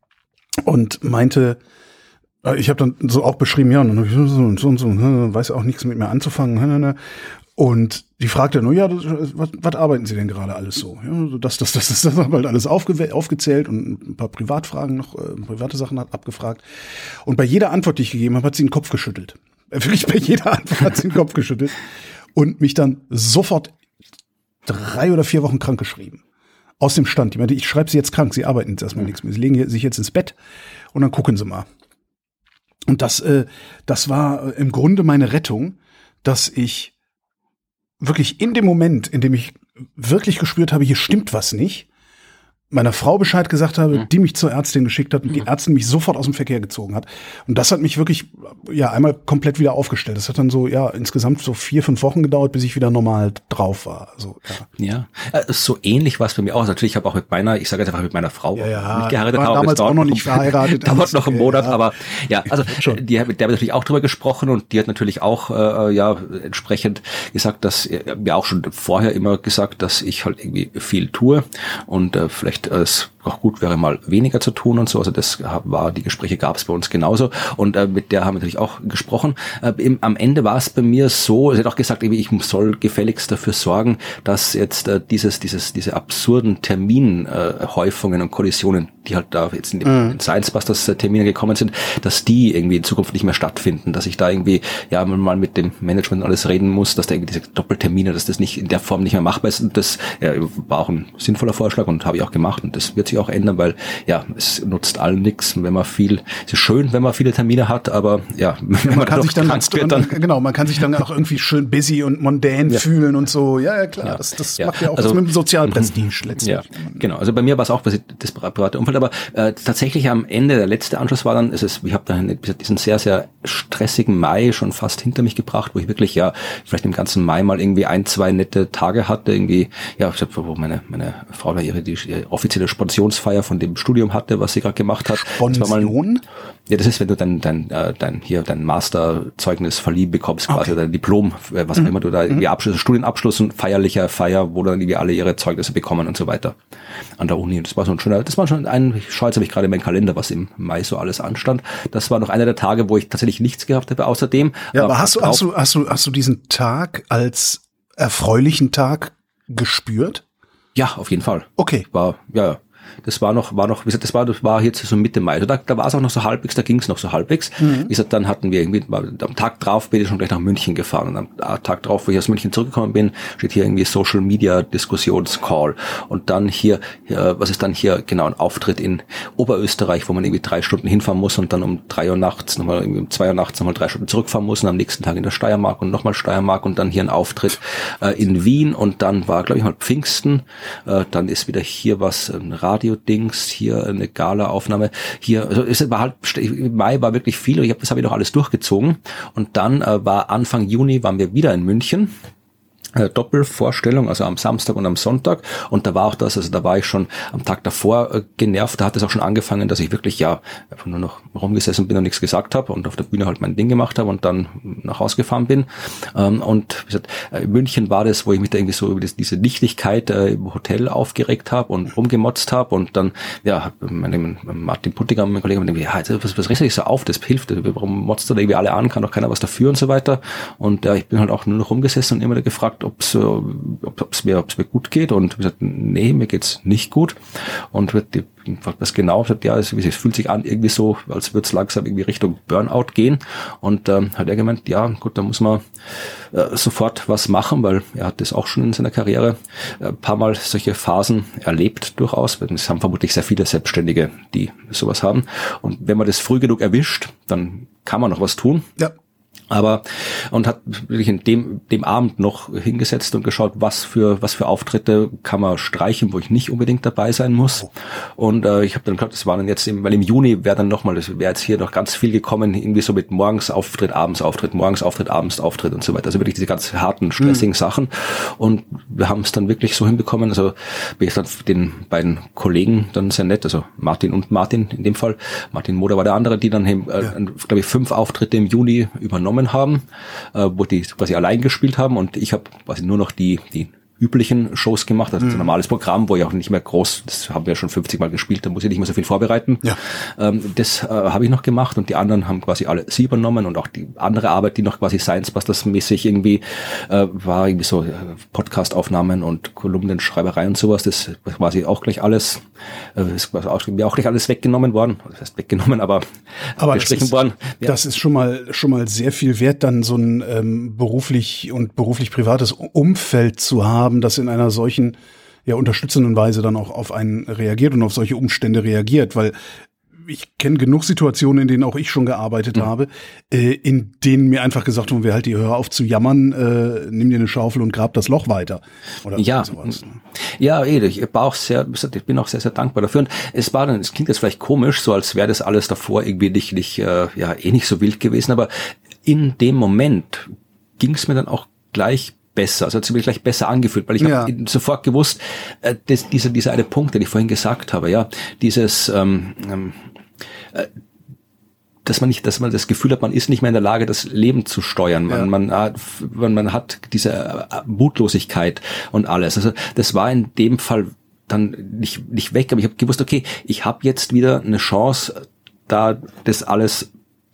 und meinte, äh, ich habe dann so auch beschrieben, ja, und so und so, und so weiß auch nichts mit mir anzufangen. Und die fragte nur, ja, was, was arbeiten Sie denn gerade alles so? Ja, das, das, das, das, das haben halt alles aufge- aufgezählt und ein paar Privatfragen noch, äh, private Sachen hat abgefragt. Und bei jeder Antwort, die ich gegeben habe, hat sie den Kopf geschüttelt. Wirklich bei jeder Antwort hat sie den Kopf geschüttelt und mich dann sofort drei oder vier Wochen krank geschrieben. Aus dem Stand. Die meinte, ich schreibe Sie jetzt krank, Sie arbeiten jetzt erstmal nichts mehr. Sie legen sich jetzt ins Bett und dann gucken Sie mal. Und das, äh, das war im Grunde meine Rettung, dass ich wirklich in dem Moment, in dem ich wirklich gespürt habe, hier stimmt was nicht, meiner Frau Bescheid gesagt habe, mhm. die mich zur Ärztin geschickt hat und die Ärztin mich sofort aus dem Verkehr gezogen hat. Und das hat mich wirklich, ja, einmal komplett wieder aufgestellt. Das hat dann so, ja, insgesamt so vier, fünf Wochen gedauert, bis ich wieder normal drauf war. Also, ja. Ja, so ähnlich war es bei mir auch. Natürlich, ich habe auch mit meiner, ich sage jetzt einfach mit meiner Frau ja, ja, nicht geheiratet. War damals auch noch nicht verheiratet. Dauert noch einen Monat, ja. Aber ja, also die hat mit der habe ich natürlich auch drüber gesprochen und die hat natürlich auch, äh, ja, entsprechend gesagt, dass, äh, mir auch schon vorher immer gesagt, dass ich halt irgendwie viel tue und äh, vielleicht es auch gut wäre, mal weniger zu tun und so. Also das war, die Gespräche gab es bei uns genauso. Und äh, mit der haben wir natürlich auch gesprochen. Äh, im, am Ende war es bei mir so, sie hat auch gesagt, ich soll gefälligst dafür sorgen, dass jetzt äh, dieses, dieses, diese absurden Terminhäufungen äh, und Kollisionen, die halt da jetzt in den mhm. Science-Busters äh, Termine gekommen sind, dass die irgendwie in Zukunft nicht mehr stattfinden. Dass ich da irgendwie, ja, mal mit dem Management alles reden muss, dass da irgendwie diese Doppeltermine, dass das nicht in der Form nicht mehr machbar ist. Und das äh, war auch ein sinnvoller Vorschlag und habe ich auch gemacht und das wird sich sich auch ändern, weil ja, es nutzt allen nichts, wenn man viel, es ist schön, wenn man viele Termine hat, aber ja, wenn man, man kann sich dann, wird, dann genau, man kann sich dann auch irgendwie schön busy und mondän ja. fühlen und so. Ja, ja klar, ja. das, das ja. macht ja auch also, was mit dem Sozialprestige letztlich. Ja, genau. Also bei mir war es auch das private Umfeld, aber äh, tatsächlich am Ende, der letzte Anschluss war dann, es ist, ich habe dann diesen sehr, sehr stressigen Mai schon fast hinter mich gebracht, wo ich wirklich ja vielleicht im ganzen Mai mal irgendwie ein, zwei nette Tage hatte, irgendwie, ja, wo meine meine Frau da ihre, die, ihre offizielle Sponsionsfeier von dem Studium hatte, was sie gerade gemacht hat. Sponsion? Ja, das ist, wenn du dein, dein, dein, hier, dein Masterzeugnis verliehen bekommst, quasi, okay. dein Diplom, was auch mhm. immer du da, irgendwie Abschluss, Studienabschluss und feierlicher Feier, wo dann irgendwie alle ihre Zeugnisse bekommen und so weiter. An der Uni. Das war so ein schöner, das war schon ein, ich schaue jetzt habe ich gerade in meinen Kalender, was im Mai so alles anstand. Das war noch einer der Tage, wo ich tatsächlich nichts gehabt habe, außerdem. Ja, aber, aber hast du, hast du, hast du, hast du diesen Tag als erfreulichen Tag gespürt? Ja, auf jeden Fall. Okay. War, ja, das war noch, war noch, wie gesagt, das war, das war jetzt so Mitte Mai. Also da, da war es auch noch so halbwegs, da ging es noch so halbwegs. Mhm. Wie gesagt, dann hatten wir irgendwie, am Tag drauf bin ich schon gleich nach München gefahren und am Tag drauf, wo ich aus München zurückgekommen bin, steht hier irgendwie Social Media Diskussionscall. Und dann hier, hier, was ist dann hier, genau, ein Auftritt in Oberösterreich, wo man irgendwie drei Stunden hinfahren muss und dann um drei Uhr nachts nochmal, irgendwie um zwei Uhr nachts nochmal drei Stunden zurückfahren muss und am nächsten Tag in der Steiermark und nochmal Steiermark und dann hier ein Auftritt äh, in Wien und dann war, glaube ich, mal Pfingsten, äh, dann ist wieder hier was, ein Radio-Dings, hier eine Gala-Aufnahme, hier, also es war halt, im Mai war wirklich viel und ich hab, das habe ich noch alles durchgezogen und dann äh, war Anfang Juni, waren wir wieder in München, äh, Doppelvorstellung, also am Samstag und am Sonntag und da war auch das, also da war ich schon am Tag davor äh, genervt, da hat es auch schon angefangen, dass ich wirklich ja einfach nur noch rumgesessen bin und nichts gesagt habe und auf der Bühne halt mein Ding gemacht habe und dann nach Hause gefahren bin ähm, und wie gesagt, äh, in München war das, wo ich mich da irgendwie so über das, diese Nichtigkeit äh, im Hotel aufgeregt habe und rumgemotzt habe und dann, ja, mein, Martin Puttiger, mein Kollege, mir ja, was, was regst du dich so auf, das hilft, warum motzt du da irgendwie alle an, kann doch keiner was dafür und so weiter und ja, ich bin halt auch nur noch rumgesessen und immer wieder gefragt, ob es ob es mir, ob's mir gut geht und gesagt, nee, mir geht's nicht gut und wird die was genau sagt, ja, es, es fühlt sich an irgendwie so, als würde es langsam irgendwie Richtung Burnout gehen und ähm, hat er gemeint, ja gut, da muss man äh, sofort was machen, weil er hat das auch schon in seiner Karriere äh, ein paar Mal solche Phasen erlebt durchaus, es haben vermutlich sehr viele Selbstständige, die sowas haben und wenn man das früh genug erwischt, dann kann man noch was tun. Ja. Aber, und hat wirklich in dem, dem Abend noch hingesetzt und geschaut, was für, was für Auftritte kann man streichen, wo ich nicht unbedingt dabei sein muss. Und, äh, ich habe dann geglaubt, das war dann jetzt, im, weil im Juni wäre dann nochmal, das wäre jetzt hier noch ganz viel gekommen, irgendwie so mit morgens Auftritt, abends Auftritt, morgens Auftritt, abends Auftritt und so weiter. Also wirklich diese ganz harten, stressigen mhm. Sachen. Und wir haben es dann wirklich so hinbekommen, also bin ich dann den beiden Kollegen dann sehr nett, also Martin und Martin in dem Fall. Martin Moder war der andere, die dann, äh, ja. glaube ich, fünf Auftritte im Juni übernommen haben, äh, wo die quasi allein gespielt haben und ich habe quasi nur noch die die üblichen Shows gemacht, also mhm. ein normales Programm, wo ich auch nicht mehr groß, das haben wir schon fünfzig Mal gespielt, da muss ich nicht mehr so viel vorbereiten. Ja. Ähm, das äh, habe ich noch gemacht und die anderen haben quasi alle sie übernommen und auch die andere Arbeit, die noch quasi Science-Busters-mäßig irgendwie äh, war, irgendwie so äh, Podcast-Aufnahmen und Kolumnenschreiberei und sowas, das war quasi auch gleich alles, äh, ist quasi auch, auch gleich alles weggenommen worden, das heißt weggenommen, aber, aber gestrichen worden. Ja. Das ist schon mal schon mal sehr viel wert, dann so ein ähm, beruflich und beruflich-privates Umfeld zu haben, das in einer solchen ja unterstützenden Weise dann auch auf einen reagiert und auf solche Umstände reagiert, weil ich kenne genug Situationen, in denen auch ich schon gearbeitet mhm. habe, äh, in denen mir einfach gesagt wurde, halt die hör auf zu jammern, äh, nimm dir eine Schaufel und grab das Loch weiter. Oder ja, sowas, ne? Ja, ich war auch sehr, ich bin auch sehr, sehr dankbar dafür. Und es war dann, es klingt jetzt vielleicht komisch, so als wäre das alles davor irgendwie nicht, nicht äh, ja, eh nicht so wild gewesen, aber in dem Moment ging es mir dann auch gleich besser, also hat sich mir gleich besser angefühlt, weil ich ja. habe sofort gewusst, äh, dass dieser dieser eine Punkt, den ich vorhin gesagt habe, ja, dieses ähm, äh, dass man nicht, dass man das Gefühl hat, man ist nicht mehr in der Lage, das Leben zu steuern. Man, ja. man, hat, man, man hat diese Mutlosigkeit und alles. Also das war in dem Fall dann nicht nicht weg, aber ich habe gewusst, okay, ich habe jetzt wieder eine Chance, da das alles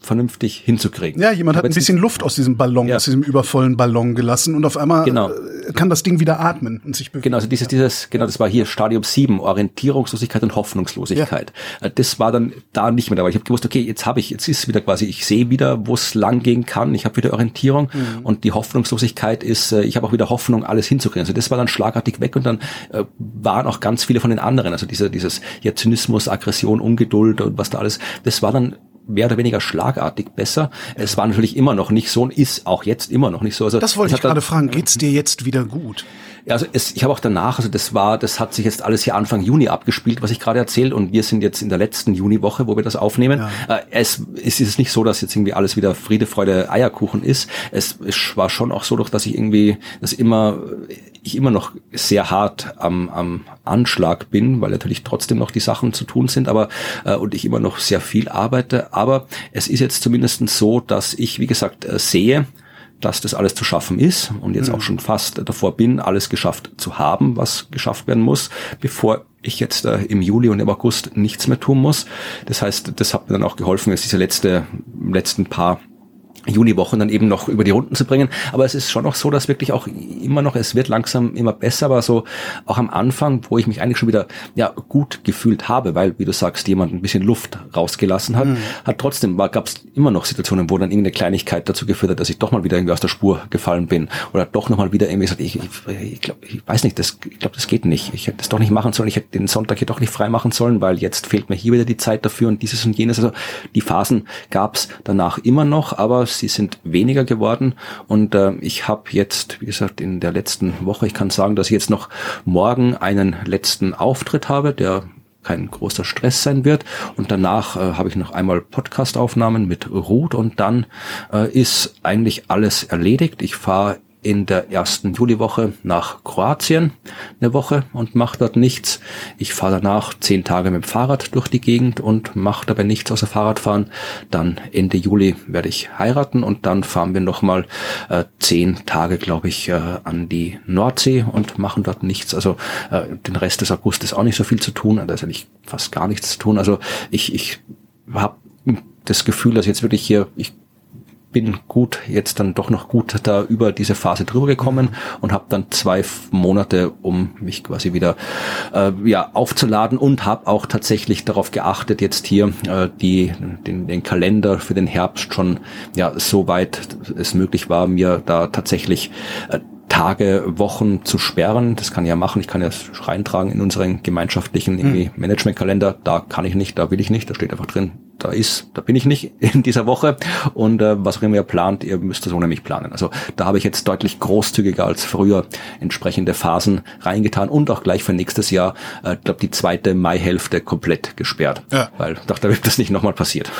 vernünftig hinzukriegen. Ja, jemand hat ein bisschen Luft aus diesem Ballon, ja. aus diesem übervollen Ballon gelassen und auf einmal genau. kann das Ding wieder atmen und sich bewegen. Genau, also dieses, dieses, genau, das war hier Stadium sieben, Orientierungslosigkeit und Hoffnungslosigkeit. Ja. Das war dann da nicht mehr dabei. Ich habe gewusst, okay, jetzt habe ich, jetzt ist wieder quasi, ich sehe wieder, wo es lang gehen kann, ich habe wieder Orientierung mhm. und die Hoffnungslosigkeit ist, ich habe auch wieder Hoffnung, alles hinzukriegen. Also das war dann schlagartig weg und dann äh, waren auch ganz viele von den anderen, also dieser, dieses ja, Zynismus, Aggression, Ungeduld und was da alles, das war dann mehr oder weniger schlagartig besser. Es war natürlich immer noch nicht so und ist auch jetzt immer noch nicht so. Also das wollte ich gerade fragen. Geht's dir jetzt wieder gut? Ja, also es, ich habe auch danach, also das war, das hat sich jetzt alles hier Anfang Juni abgespielt, was ich gerade erzählt, und wir sind jetzt in der letzten Juniwoche, wo wir das aufnehmen. Ja. Äh, es, es ist nicht so, dass jetzt irgendwie alles wieder Friede, Freude, Eierkuchen ist. Es, es war schon auch so, doch, dass ich irgendwie, dass immer, ich immer noch sehr hart am, am Anschlag bin, weil natürlich trotzdem noch die Sachen zu tun sind, aber äh, und ich immer noch sehr viel arbeite. Aber es ist jetzt zumindest so, dass ich, wie gesagt, äh, sehe, dass das alles zu schaffen ist und jetzt mhm. auch schon fast davor bin, alles geschafft zu haben, was geschafft werden muss, bevor ich jetzt äh, im Juli und im August nichts mehr tun muss. Das heißt, das hat mir dann auch geholfen, jetzt diese letzte, letzten paar Juniwochen dann eben noch über die Runden zu bringen. Aber es ist schon noch so, dass wirklich auch immer noch, es wird langsam immer besser, aber so auch am Anfang, wo ich mich eigentlich schon wieder ja gut gefühlt habe, weil, wie du sagst, jemand ein bisschen Luft rausgelassen hat, mhm. hat trotzdem, gab es immer noch Situationen, wo dann irgendeine Kleinigkeit dazu geführt hat, dass ich doch mal wieder irgendwie aus der Spur gefallen bin oder doch nochmal wieder irgendwie gesagt, ich, ich, ich glaube, ich weiß nicht, das, ich glaube, das geht nicht. Ich hätte das doch nicht machen sollen, ich hätte den Sonntag hier doch nicht frei machen sollen, weil jetzt fehlt mir hier wieder die Zeit dafür und dieses und jenes. Also die Phasen gab es danach immer noch, aber sie sind weniger geworden und äh, ich habe jetzt, wie gesagt, in der letzten Woche, ich kann sagen, dass ich jetzt noch morgen einen letzten Auftritt habe, der kein großer Stress sein wird und danach äh, habe ich noch einmal Podcast-Aufnahmen mit Ruth und dann äh, ist eigentlich alles erledigt. Ich fahre in der ersten Juliwoche nach Kroatien eine Woche und mache dort nichts. Ich fahre danach zehn Tage mit dem Fahrrad durch die Gegend und mache dabei nichts außer Fahrradfahren. Dann Ende Juli werde ich heiraten und dann fahren wir nochmal äh, zehn Tage, glaube ich, äh, an die Nordsee und machen dort nichts. Also äh, den Rest des August ist auch nicht so viel zu tun. Da ist eigentlich fast gar nichts zu tun. Also ich, ich habe das Gefühl, dass jetzt wirklich hier, ich bin gut, jetzt dann doch noch gut da über diese Phase drüber gekommen und habe dann zwei Monate, um mich quasi wieder äh, ja aufzuladen und habe auch tatsächlich darauf geachtet, jetzt hier äh, die den, den Kalender für den Herbst schon ja soweit es möglich war, mir da tatsächlich äh, Tage, Wochen zu sperren. Das kann ich ja machen. Ich kann ja reintragen in unseren gemeinschaftlichen irgendwie Managementkalender. Da kann ich nicht, da will ich nicht. Da steht einfach drin, da ist, da bin ich nicht in dieser Woche. Und äh, was auch immer ihr plant, ihr müsst das ohne mich planen. Also da habe ich jetzt deutlich großzügiger als früher entsprechende Phasen reingetan und auch gleich für nächstes Jahr, äh, ich glaube, die zweite Maihälfte komplett gesperrt. Ja. Weil ich dachte, da wird das nicht nochmal passiert.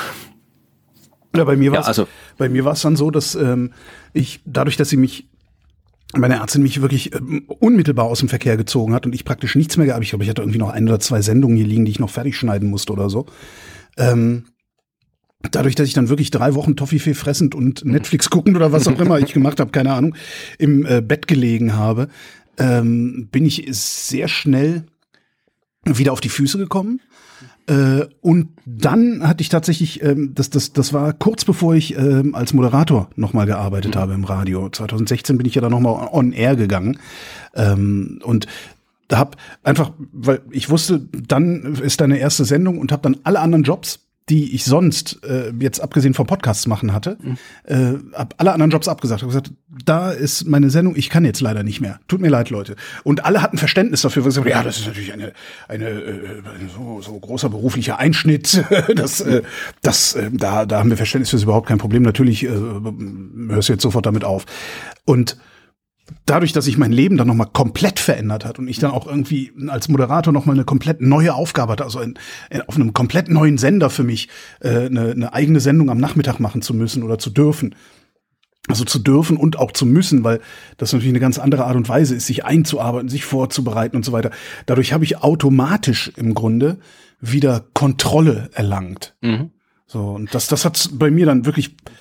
Ja, bei mir war es ja, also, bei mir war es dann so, dass ähm, ich, dadurch, dass sie mich meine Ärztin mich wirklich ähm, unmittelbar aus dem Verkehr gezogen hat und ich praktisch nichts mehr gehabt. Ich glaube, ich hatte irgendwie noch ein oder zwei Sendungen hier liegen, die ich noch fertig schneiden musste oder so. Ähm, dadurch, dass ich dann wirklich drei Wochen Toffifee fressend und Netflix guckend oder was auch immer ich gemacht habe, keine Ahnung, im äh, Bett gelegen habe, ähm, bin ich sehr schnell wieder auf die Füße gekommen. Äh, und dann hatte ich tatsächlich, ähm, das, das, das war kurz bevor ich ähm, als Moderator nochmal gearbeitet mhm. habe im Radio. zwanzig sechzehn bin ich ja dann nochmal on air gegangen. Ähm, und da hab einfach, weil ich wusste, dann ist deine erste Sendung und habe dann alle anderen Jobs, die ich sonst äh, jetzt abgesehen vom Podcasts machen hatte, mhm. äh, hab alle anderen Jobs abgesagt. Hab gesagt, da ist meine Sendung, ich kann jetzt leider nicht mehr. Tut mir leid, Leute. Und alle hatten Verständnis dafür, weil sie gesagt, ja, das ist natürlich eine eine äh, so, so großer beruflicher Einschnitt. das äh, das äh, da da haben wir Verständnis für, ist überhaupt kein Problem. Natürlich äh, hörst du jetzt sofort damit auf. Und dadurch, dass sich mein Leben dann nochmal komplett verändert hat und ich dann auch irgendwie als Moderator nochmal eine komplett neue Aufgabe hatte, also ein, auf einem komplett neuen Sender für mich äh, eine, eine eigene Sendung am Nachmittag machen zu müssen oder zu dürfen. Also zu dürfen und auch zu müssen, weil das natürlich eine ganz andere Art und Weise ist, sich einzuarbeiten, sich vorzubereiten und so weiter. Dadurch habe ich automatisch im Grunde wieder Kontrolle erlangt. Mhm. So, und das, das hat bei mir dann wirklich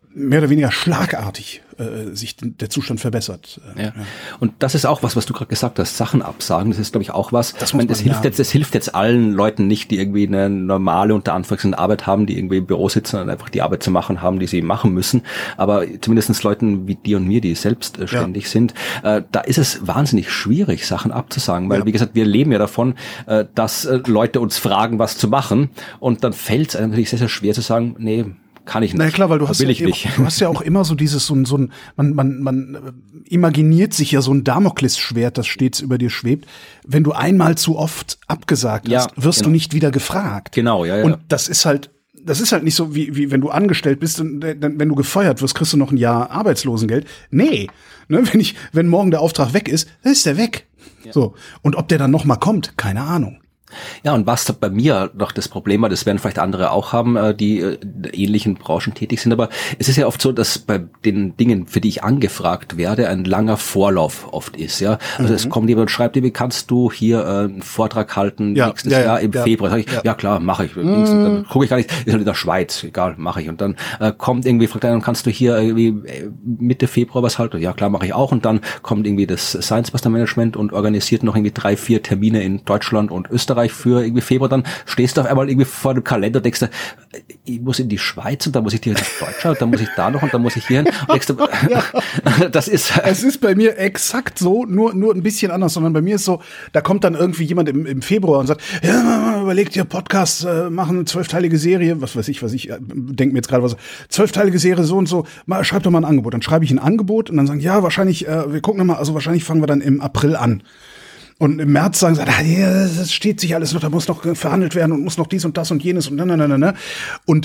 mehr oder weniger schlagartig äh, sich der Zustand verbessert. Ja. ja. Und das ist auch was, was du gerade gesagt hast, Sachen absagen, das ist, glaube ich, auch was. Das, meine, das hilft jetzt, das hilft jetzt allen Leuten nicht, die irgendwie eine normale, unter Anführungszeichen, Arbeit haben, die irgendwie im Büro sitzen und einfach die Arbeit zu machen haben, die sie machen müssen. Aber zumindest Leuten wie dir und mir, die selbstständig ja. sind, äh, da ist es wahnsinnig schwierig, Sachen abzusagen. Weil, ja. wie gesagt, wir leben ja davon, äh, dass äh, Leute uns fragen, was zu machen. Und dann fällt es einem natürlich sehr, sehr schwer zu sagen, nee, kann ich nicht. Na ja, klar, weil du hast, will ja, ich nicht. du hast ja auch immer so dieses, so ein, so ein man, man, man imaginiert sich ja so ein Damoklesschwert, das stets über dir schwebt. Wenn du einmal zu oft abgesagt ja, hast, wirst genau. du nicht wieder gefragt. Genau, ja, ja. Und das ist halt, das ist halt nicht so, wie, wie wenn du angestellt bist und dann, wenn du gefeuert wirst, kriegst du noch ein Jahr Arbeitslosengeld. Nee, ne, wenn ich, wenn morgen der Auftrag weg ist, dann ist der weg. Ja. So. Und ob der dann noch mal kommt, keine Ahnung. Ja, und was bei mir noch das Problem war, das werden vielleicht andere auch haben, die in ähnlichen Branchen tätig sind, aber es ist ja oft so, dass bei den Dingen, für die ich angefragt werde, ein langer Vorlauf oft ist, ja. Also mhm. es kommt jemand und schreibt dir, wie kannst du hier äh, einen Vortrag halten ja, nächstes ja, Jahr im ja, Februar? Sag ich, ja. ja klar, mache ich. Mhm. Dann gucke ich gar nicht, ist halt in der Schweiz, egal, mache ich. Und dann äh, kommt irgendwie, fragt einer, kannst du hier irgendwie Mitte Februar was halten? Ja klar, mache ich auch. Und dann kommt irgendwie das Science Buster Management und organisiert noch irgendwie drei, vier Termine in Deutschland und Österreich für irgendwie Februar. Dann stehst du auf einmal irgendwie vor dem Kalender, denkst du, ich muss in die Schweiz und dann muss ich direkt nach Deutschland und dann muss ich da noch und dann muss ich hier hin. Und denkst du, ja. das ist... Es ist bei mir exakt so, nur nur ein bisschen anders, sondern bei mir ist so, da kommt dann irgendwie jemand im, im Februar und sagt, ja, überlegt ihr Podcast, äh, machen eine zwölfteilige Serie, was weiß ich, was ich, äh, denke mir jetzt gerade was, zwölfteilige Serie so und so, mal, schreib doch mal ein Angebot. Dann schreibe ich ein Angebot und dann sagen, ja, wahrscheinlich, äh, wir gucken nochmal, also wahrscheinlich fangen wir dann im April an. Und im März sagen sie, ah, ja, das steht sich alles noch, da muss noch verhandelt werden und muss noch dies und das und jenes und na, na, na, na. Und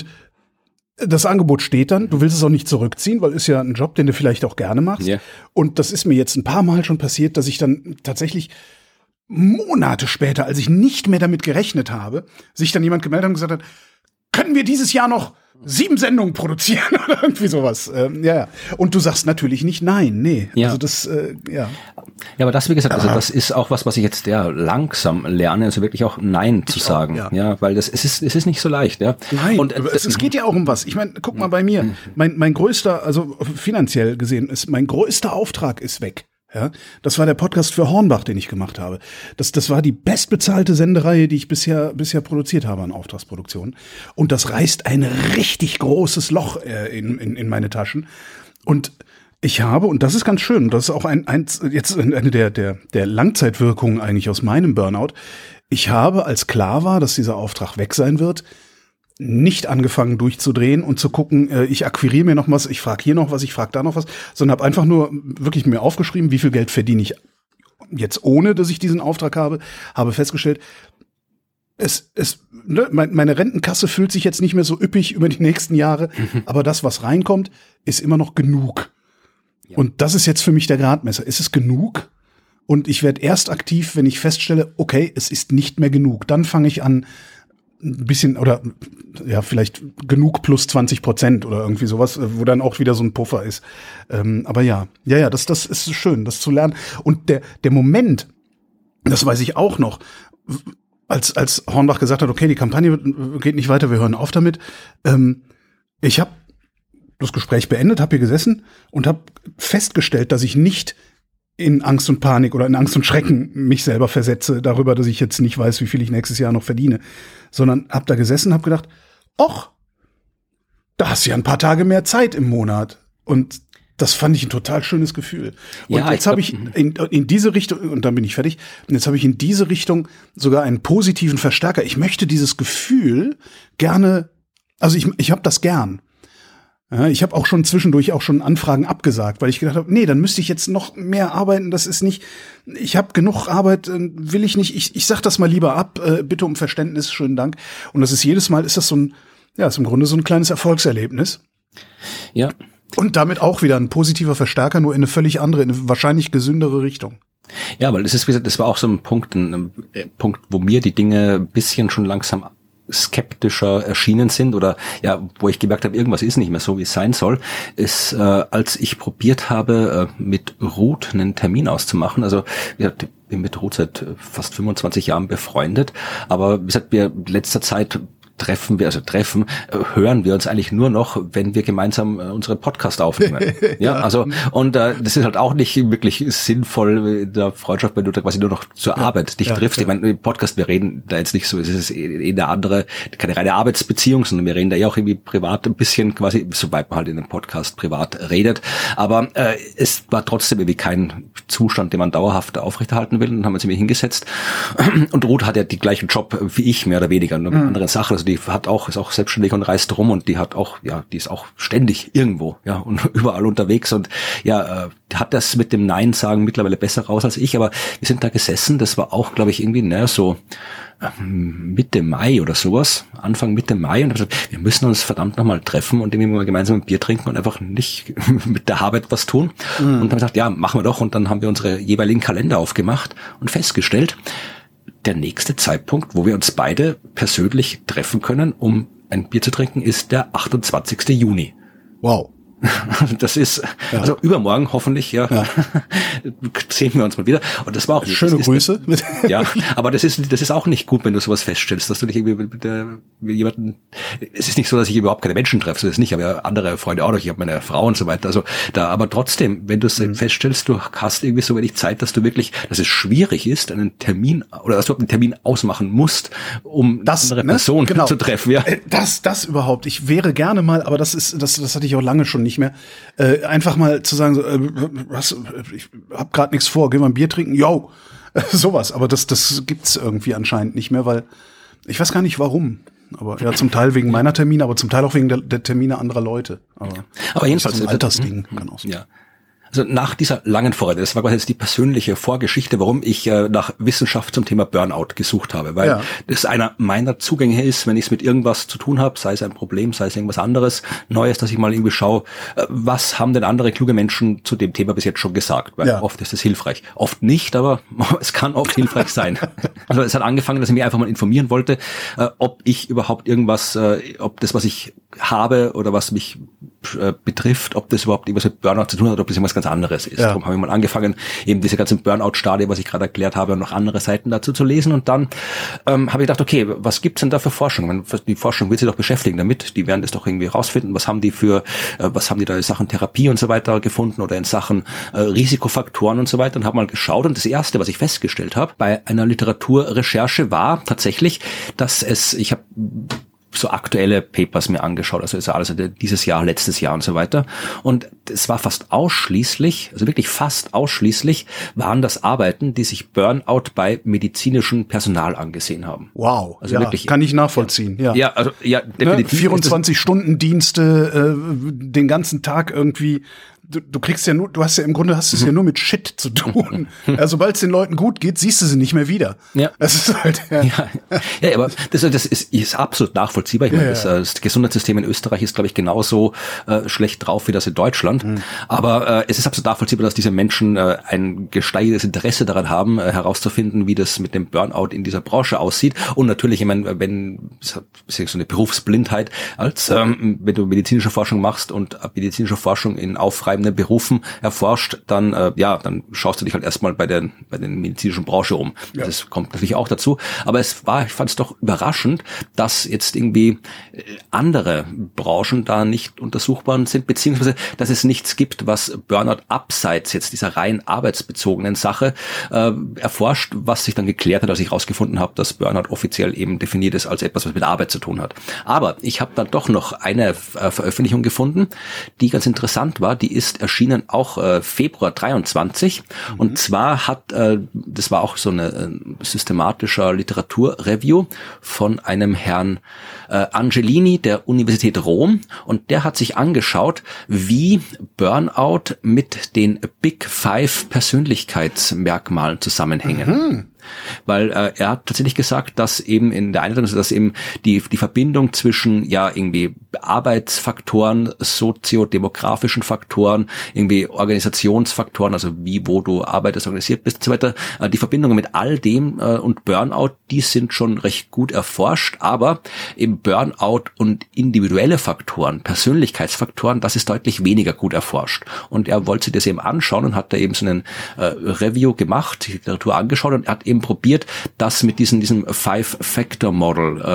das Angebot steht dann, du willst es auch nicht zurückziehen, weil ist ja ein Job, den du vielleicht auch gerne machst. Yeah. Und das ist mir jetzt ein paar Mal schon passiert, dass ich dann tatsächlich Monate später, als ich nicht mehr damit gerechnet habe, sich dann jemand gemeldet hat und gesagt hat, können wir dieses Jahr noch sieben Sendungen produzieren oder irgendwie sowas. Ähm, ja, ja. Und du sagst natürlich nicht nein, nee. Ja. Also das, äh, ja. Ja, aber das, wie gesagt, also das ist auch was, was ich jetzt ja langsam lerne, also wirklich auch Nein ich zu sagen. Auch, ja. ja, weil das, es ist, es ist nicht so leicht, ja. Nein, und, äh, es, es geht ja auch um was. Ich meine, guck mal bei mir. Mein, mein größter, also finanziell gesehen, ist mein größter Auftrag ist weg. Ja, das war der Podcast für Hornbach, den ich gemacht habe. Das, das war die bestbezahlte Sendereihe, die ich bisher, bisher produziert habe an Auftragsproduktionen. Und das reißt ein richtig großes Loch äh, in, in, in meine Taschen. Und ich habe, und das ist ganz schön, das ist auch ein, ein jetzt eine der, der, der Langzeitwirkungen eigentlich aus meinem Burnout. Ich habe, als klar war, dass dieser Auftrag weg sein wird, nicht angefangen durchzudrehen und zu gucken, äh, ich akquiriere mir noch was, ich frage hier noch was, ich frage da noch was, sondern habe einfach nur wirklich mir aufgeschrieben, wie viel Geld verdiene ich jetzt ohne, dass ich diesen Auftrag habe, habe festgestellt, es, es, ne, meine Rentenkasse fühlt sich jetzt nicht mehr so üppig über die nächsten Jahre, mhm. aber das, was reinkommt, ist immer noch genug. Ja. Und das ist jetzt für mich der Gradmesser. Ist es genug? Und ich werde erst aktiv, wenn ich feststelle, okay, es ist nicht mehr genug. Dann fange ich an, ein bisschen, oder ja, vielleicht genug plus zwanzig Prozent oder irgendwie sowas, wo dann auch wieder so ein Puffer ist. Ähm, aber ja, ja, ja, das, das ist schön, das zu lernen. Und der, der Moment, das weiß ich auch noch, als, als Hornbach gesagt hat, okay, die Kampagne geht nicht weiter, wir hören auf damit. Ähm, ich habe das Gespräch beendet, habe hier gesessen und habe festgestellt, dass ich nicht in Angst und Panik oder in Angst und Schrecken mich selber versetze darüber, dass ich jetzt nicht weiß, wie viel ich nächstes Jahr noch verdiene, sondern hab da gesessen, hab gedacht, och, da hast du ja ein paar Tage mehr Zeit im Monat. Und das fand ich ein total schönes Gefühl. Und ja, jetzt habe ich in, in diese Richtung, und dann bin ich fertig, und jetzt habe ich in diese Richtung sogar einen positiven Verstärker. Ich möchte dieses Gefühl gerne, also ich, ich habe das gern. Ja, ich habe auch schon zwischendurch auch schon Anfragen abgesagt, weil ich gedacht habe, nee, dann müsste ich jetzt noch mehr arbeiten, das ist nicht, ich habe genug Arbeit, will ich nicht, ich, ich sag das mal lieber ab, äh, bitte um Verständnis, schönen Dank. Und das ist jedes Mal, ist das so ein, ja, ist im Grunde so ein kleines Erfolgserlebnis. Ja. Und damit auch wieder ein positiver Verstärker, nur in eine völlig andere, in eine wahrscheinlich gesündere Richtung. Ja, weil das ist, wie gesagt, das war auch so ein Punkt, ein, ein Punkt, wo mir die Dinge ein bisschen schon langsam skeptischer erschienen sind oder ja, wo ich gemerkt habe, irgendwas ist nicht mehr so, wie es sein soll, ist, äh, als ich probiert habe, äh, mit Ruth einen Termin auszumachen. Also ich bin mit Ruth seit fast fünfundzwanzig Jahren befreundet, aber wie gesagt, wir in letzter Zeit treffen wir, also treffen, äh, hören wir uns eigentlich nur noch, wenn wir gemeinsam äh, unsere Podcast aufnehmen. ja, ja, also und äh, das ist halt auch nicht wirklich sinnvoll in der Freundschaft, wenn du da quasi nur noch zur ja, Arbeit dich ja, triffst. Ja. Ich meine, im Podcast, wir reden da jetzt nicht so, es ist eh eine andere, keine reine Arbeitsbeziehung, sondern wir reden da ja auch irgendwie privat ein bisschen quasi, soweit man halt in einem Podcast privat redet. Aber äh, es war trotzdem irgendwie kein Zustand, den man dauerhaft aufrechterhalten will. Und dann haben wir uns irgendwie hingesetzt. Und Ruth hat ja die gleichen Job wie ich, mehr oder weniger, nur mit mhm. anderen Sachen. Also die hat auch, ist auch selbstständig und reist rum und die hat auch, ja, die ist auch ständig irgendwo, ja, und überall unterwegs und ja, äh, hat das mit dem Nein sagen mittlerweile besser raus als ich, aber wir sind da gesessen, das war auch, glaube ich, irgendwie, naja, so Mitte Mai oder sowas, Anfang Mitte Mai und habe gesagt, wir müssen uns verdammt nochmal treffen und irgendwie mal gemeinsam ein Bier trinken und einfach nicht mit der Arbeit was tun. Mhm. Und haben gesagt, ja, machen wir doch. Und dann haben wir unsere jeweiligen Kalender aufgemacht und festgestellt, der nächste Zeitpunkt, wo wir uns beide persönlich treffen können, um ein Bier zu trinken, ist der achtundzwanzigste Juni. Wow. Das ist, ja. also übermorgen hoffentlich, ja, ja, sehen wir uns mal wieder. Und das war auch schöne ist, Grüße. Ja, aber das ist, das ist auch nicht gut, wenn du sowas feststellst, dass du dich irgendwie mit, der, mit jemanden, es ist nicht so, dass ich überhaupt keine Menschen treffe, so ist nicht, aber andere Freunde auch noch, ich habe meine Frau und so weiter, also da, aber trotzdem, wenn du es mhm. feststellst, du hast irgendwie so wenig Zeit, dass du wirklich, dass es schwierig ist, einen Termin, oder dass du einen Termin ausmachen musst, um das, andere ne? Person genau. zu treffen, ja. Das, das überhaupt, ich wäre gerne mal, aber das ist, das, das hatte ich auch lange schon nicht mehr, äh, einfach mal zu sagen, so, äh, was, ich hab grad nichts vor, gehen wir ein Bier trinken, yo, sowas, aber das, das gibt's irgendwie anscheinend nicht mehr, weil ich weiß gar nicht warum, aber ja, zum Teil wegen meiner Termine, aber zum Teil auch wegen der, der Termine anderer Leute. Aber, aber jedenfalls so ein Altersding kann auch sein. Ja. Also nach dieser langen Vorrede, das war quasi jetzt die persönliche Vorgeschichte, warum ich äh, nach Wissenschaft zum Thema Burnout gesucht habe, weil ja. das einer meiner Zugänge ist, wenn ich es mit irgendwas zu tun habe, sei es ein Problem, sei es irgendwas anderes, Neues, dass ich mal irgendwie schaue, äh, was haben denn andere kluge Menschen zu dem Thema bis jetzt schon gesagt, weil ja. oft ist es hilfreich. Oft nicht, aber es kann oft hilfreich sein. Also es hat angefangen, dass ich mich einfach mal informieren wollte, äh, ob ich überhaupt irgendwas, äh, ob das, was ich habe oder was mich äh, betrifft, ob das überhaupt irgendwas mit Burnout zu tun hat, ob das irgendwas ganz anderes ist. Ja. Darum habe ich mal angefangen, eben diese ganzen Burnout-Stadien, was ich gerade erklärt habe, und noch andere Seiten dazu zu lesen. Und dann ähm, habe ich gedacht, okay, was gibt's denn da für Forschung? Die Forschung will sich doch beschäftigen damit. Die werden das doch irgendwie rausfinden. Was haben die für, äh, was haben die da in Sachen Therapie und so weiter gefunden oder in Sachen äh, Risikofaktoren und so weiter? Und habe mal geschaut. Und das Erste, was ich festgestellt habe bei einer Literaturrecherche, war tatsächlich, dass es, ich habe so aktuelle Papers mir angeschaut, also ist ja alles dieses Jahr, letztes Jahr und so weiter. Und es war fast ausschließlich, also wirklich fast ausschließlich, waren das Arbeiten, die sich Burnout bei medizinischem Personal angesehen haben. Wow, also ja, wirklich, kann ich nachvollziehen. Ja, ja, also ja, definitiv. Ne, vierundzwanzig-Stunden-Dienste, äh, den ganzen Tag irgendwie. Du, du kriegst ja nur, du hast ja im Grunde hast es mhm. ja nur mit Shit zu tun. Ja, sobald es den Leuten gut geht, siehst du sie nicht mehr wieder. Ja. Das ist halt, ja. Ja, ja, aber das, das ist, ist absolut nachvollziehbar. Ich meine, ja, das, das Gesundheitssystem in Österreich ist, glaube ich, genauso äh, schlecht drauf wie das in Deutschland. Mhm. Aber äh, es ist absolut nachvollziehbar, dass diese Menschen äh, ein gesteigertes Interesse daran haben, äh, herauszufinden, wie das mit dem Burnout in dieser Branche aussieht. Und natürlich, ich meine, wenn das ist so eine Berufsblindheit, als ähm, wenn du medizinische Forschung machst und medizinische Forschung in aufreibenden Berufen erforscht, dann äh, ja, dann schaust du dich halt erstmal bei der bei der medizinischen Branche um. Ja. Das kommt natürlich auch dazu. Aber es war, ich fand es doch überraschend, dass jetzt irgendwie andere Branchen da nicht untersuchbar sind, beziehungsweise dass es nichts gibt, was Burnout abseits jetzt dieser rein arbeitsbezogenen Sache äh, erforscht, was sich dann geklärt hat, als ich herausgefunden habe, dass Burnout offiziell eben definiert ist als etwas, was mit Arbeit zu tun hat. Aber ich habe dann doch noch eine äh, Veröffentlichung gefunden, die ganz interessant war. Die ist erschienen auch äh, Februar dreiundzwanzig. Mhm. Und zwar hat, äh, das war auch so eine äh, systematischer Literaturreview von einem Herrn äh, Angelini der Universität Rom. Und der hat sich angeschaut, wie Burnout mit den Big Five Persönlichkeitsmerkmalen zusammenhängen. Mhm. Weil äh, er hat tatsächlich gesagt, dass eben in der Einleitung, dass eben die die Verbindung zwischen ja irgendwie Arbeitsfaktoren, soziodemografischen Faktoren, irgendwie Organisationsfaktoren, also wie, wo du arbeitest, organisiert bist und so weiter, äh, die Verbindungen mit all dem äh, und Burnout, die sind schon recht gut erforscht, aber eben Burnout und individuelle Faktoren, Persönlichkeitsfaktoren, das ist deutlich weniger gut erforscht. Und er wollte sich das eben anschauen und hat da eben so einen äh, Review gemacht, die Literatur angeschaut und hat eben probiert, das mit diesem diesem Five-Factor-Model äh,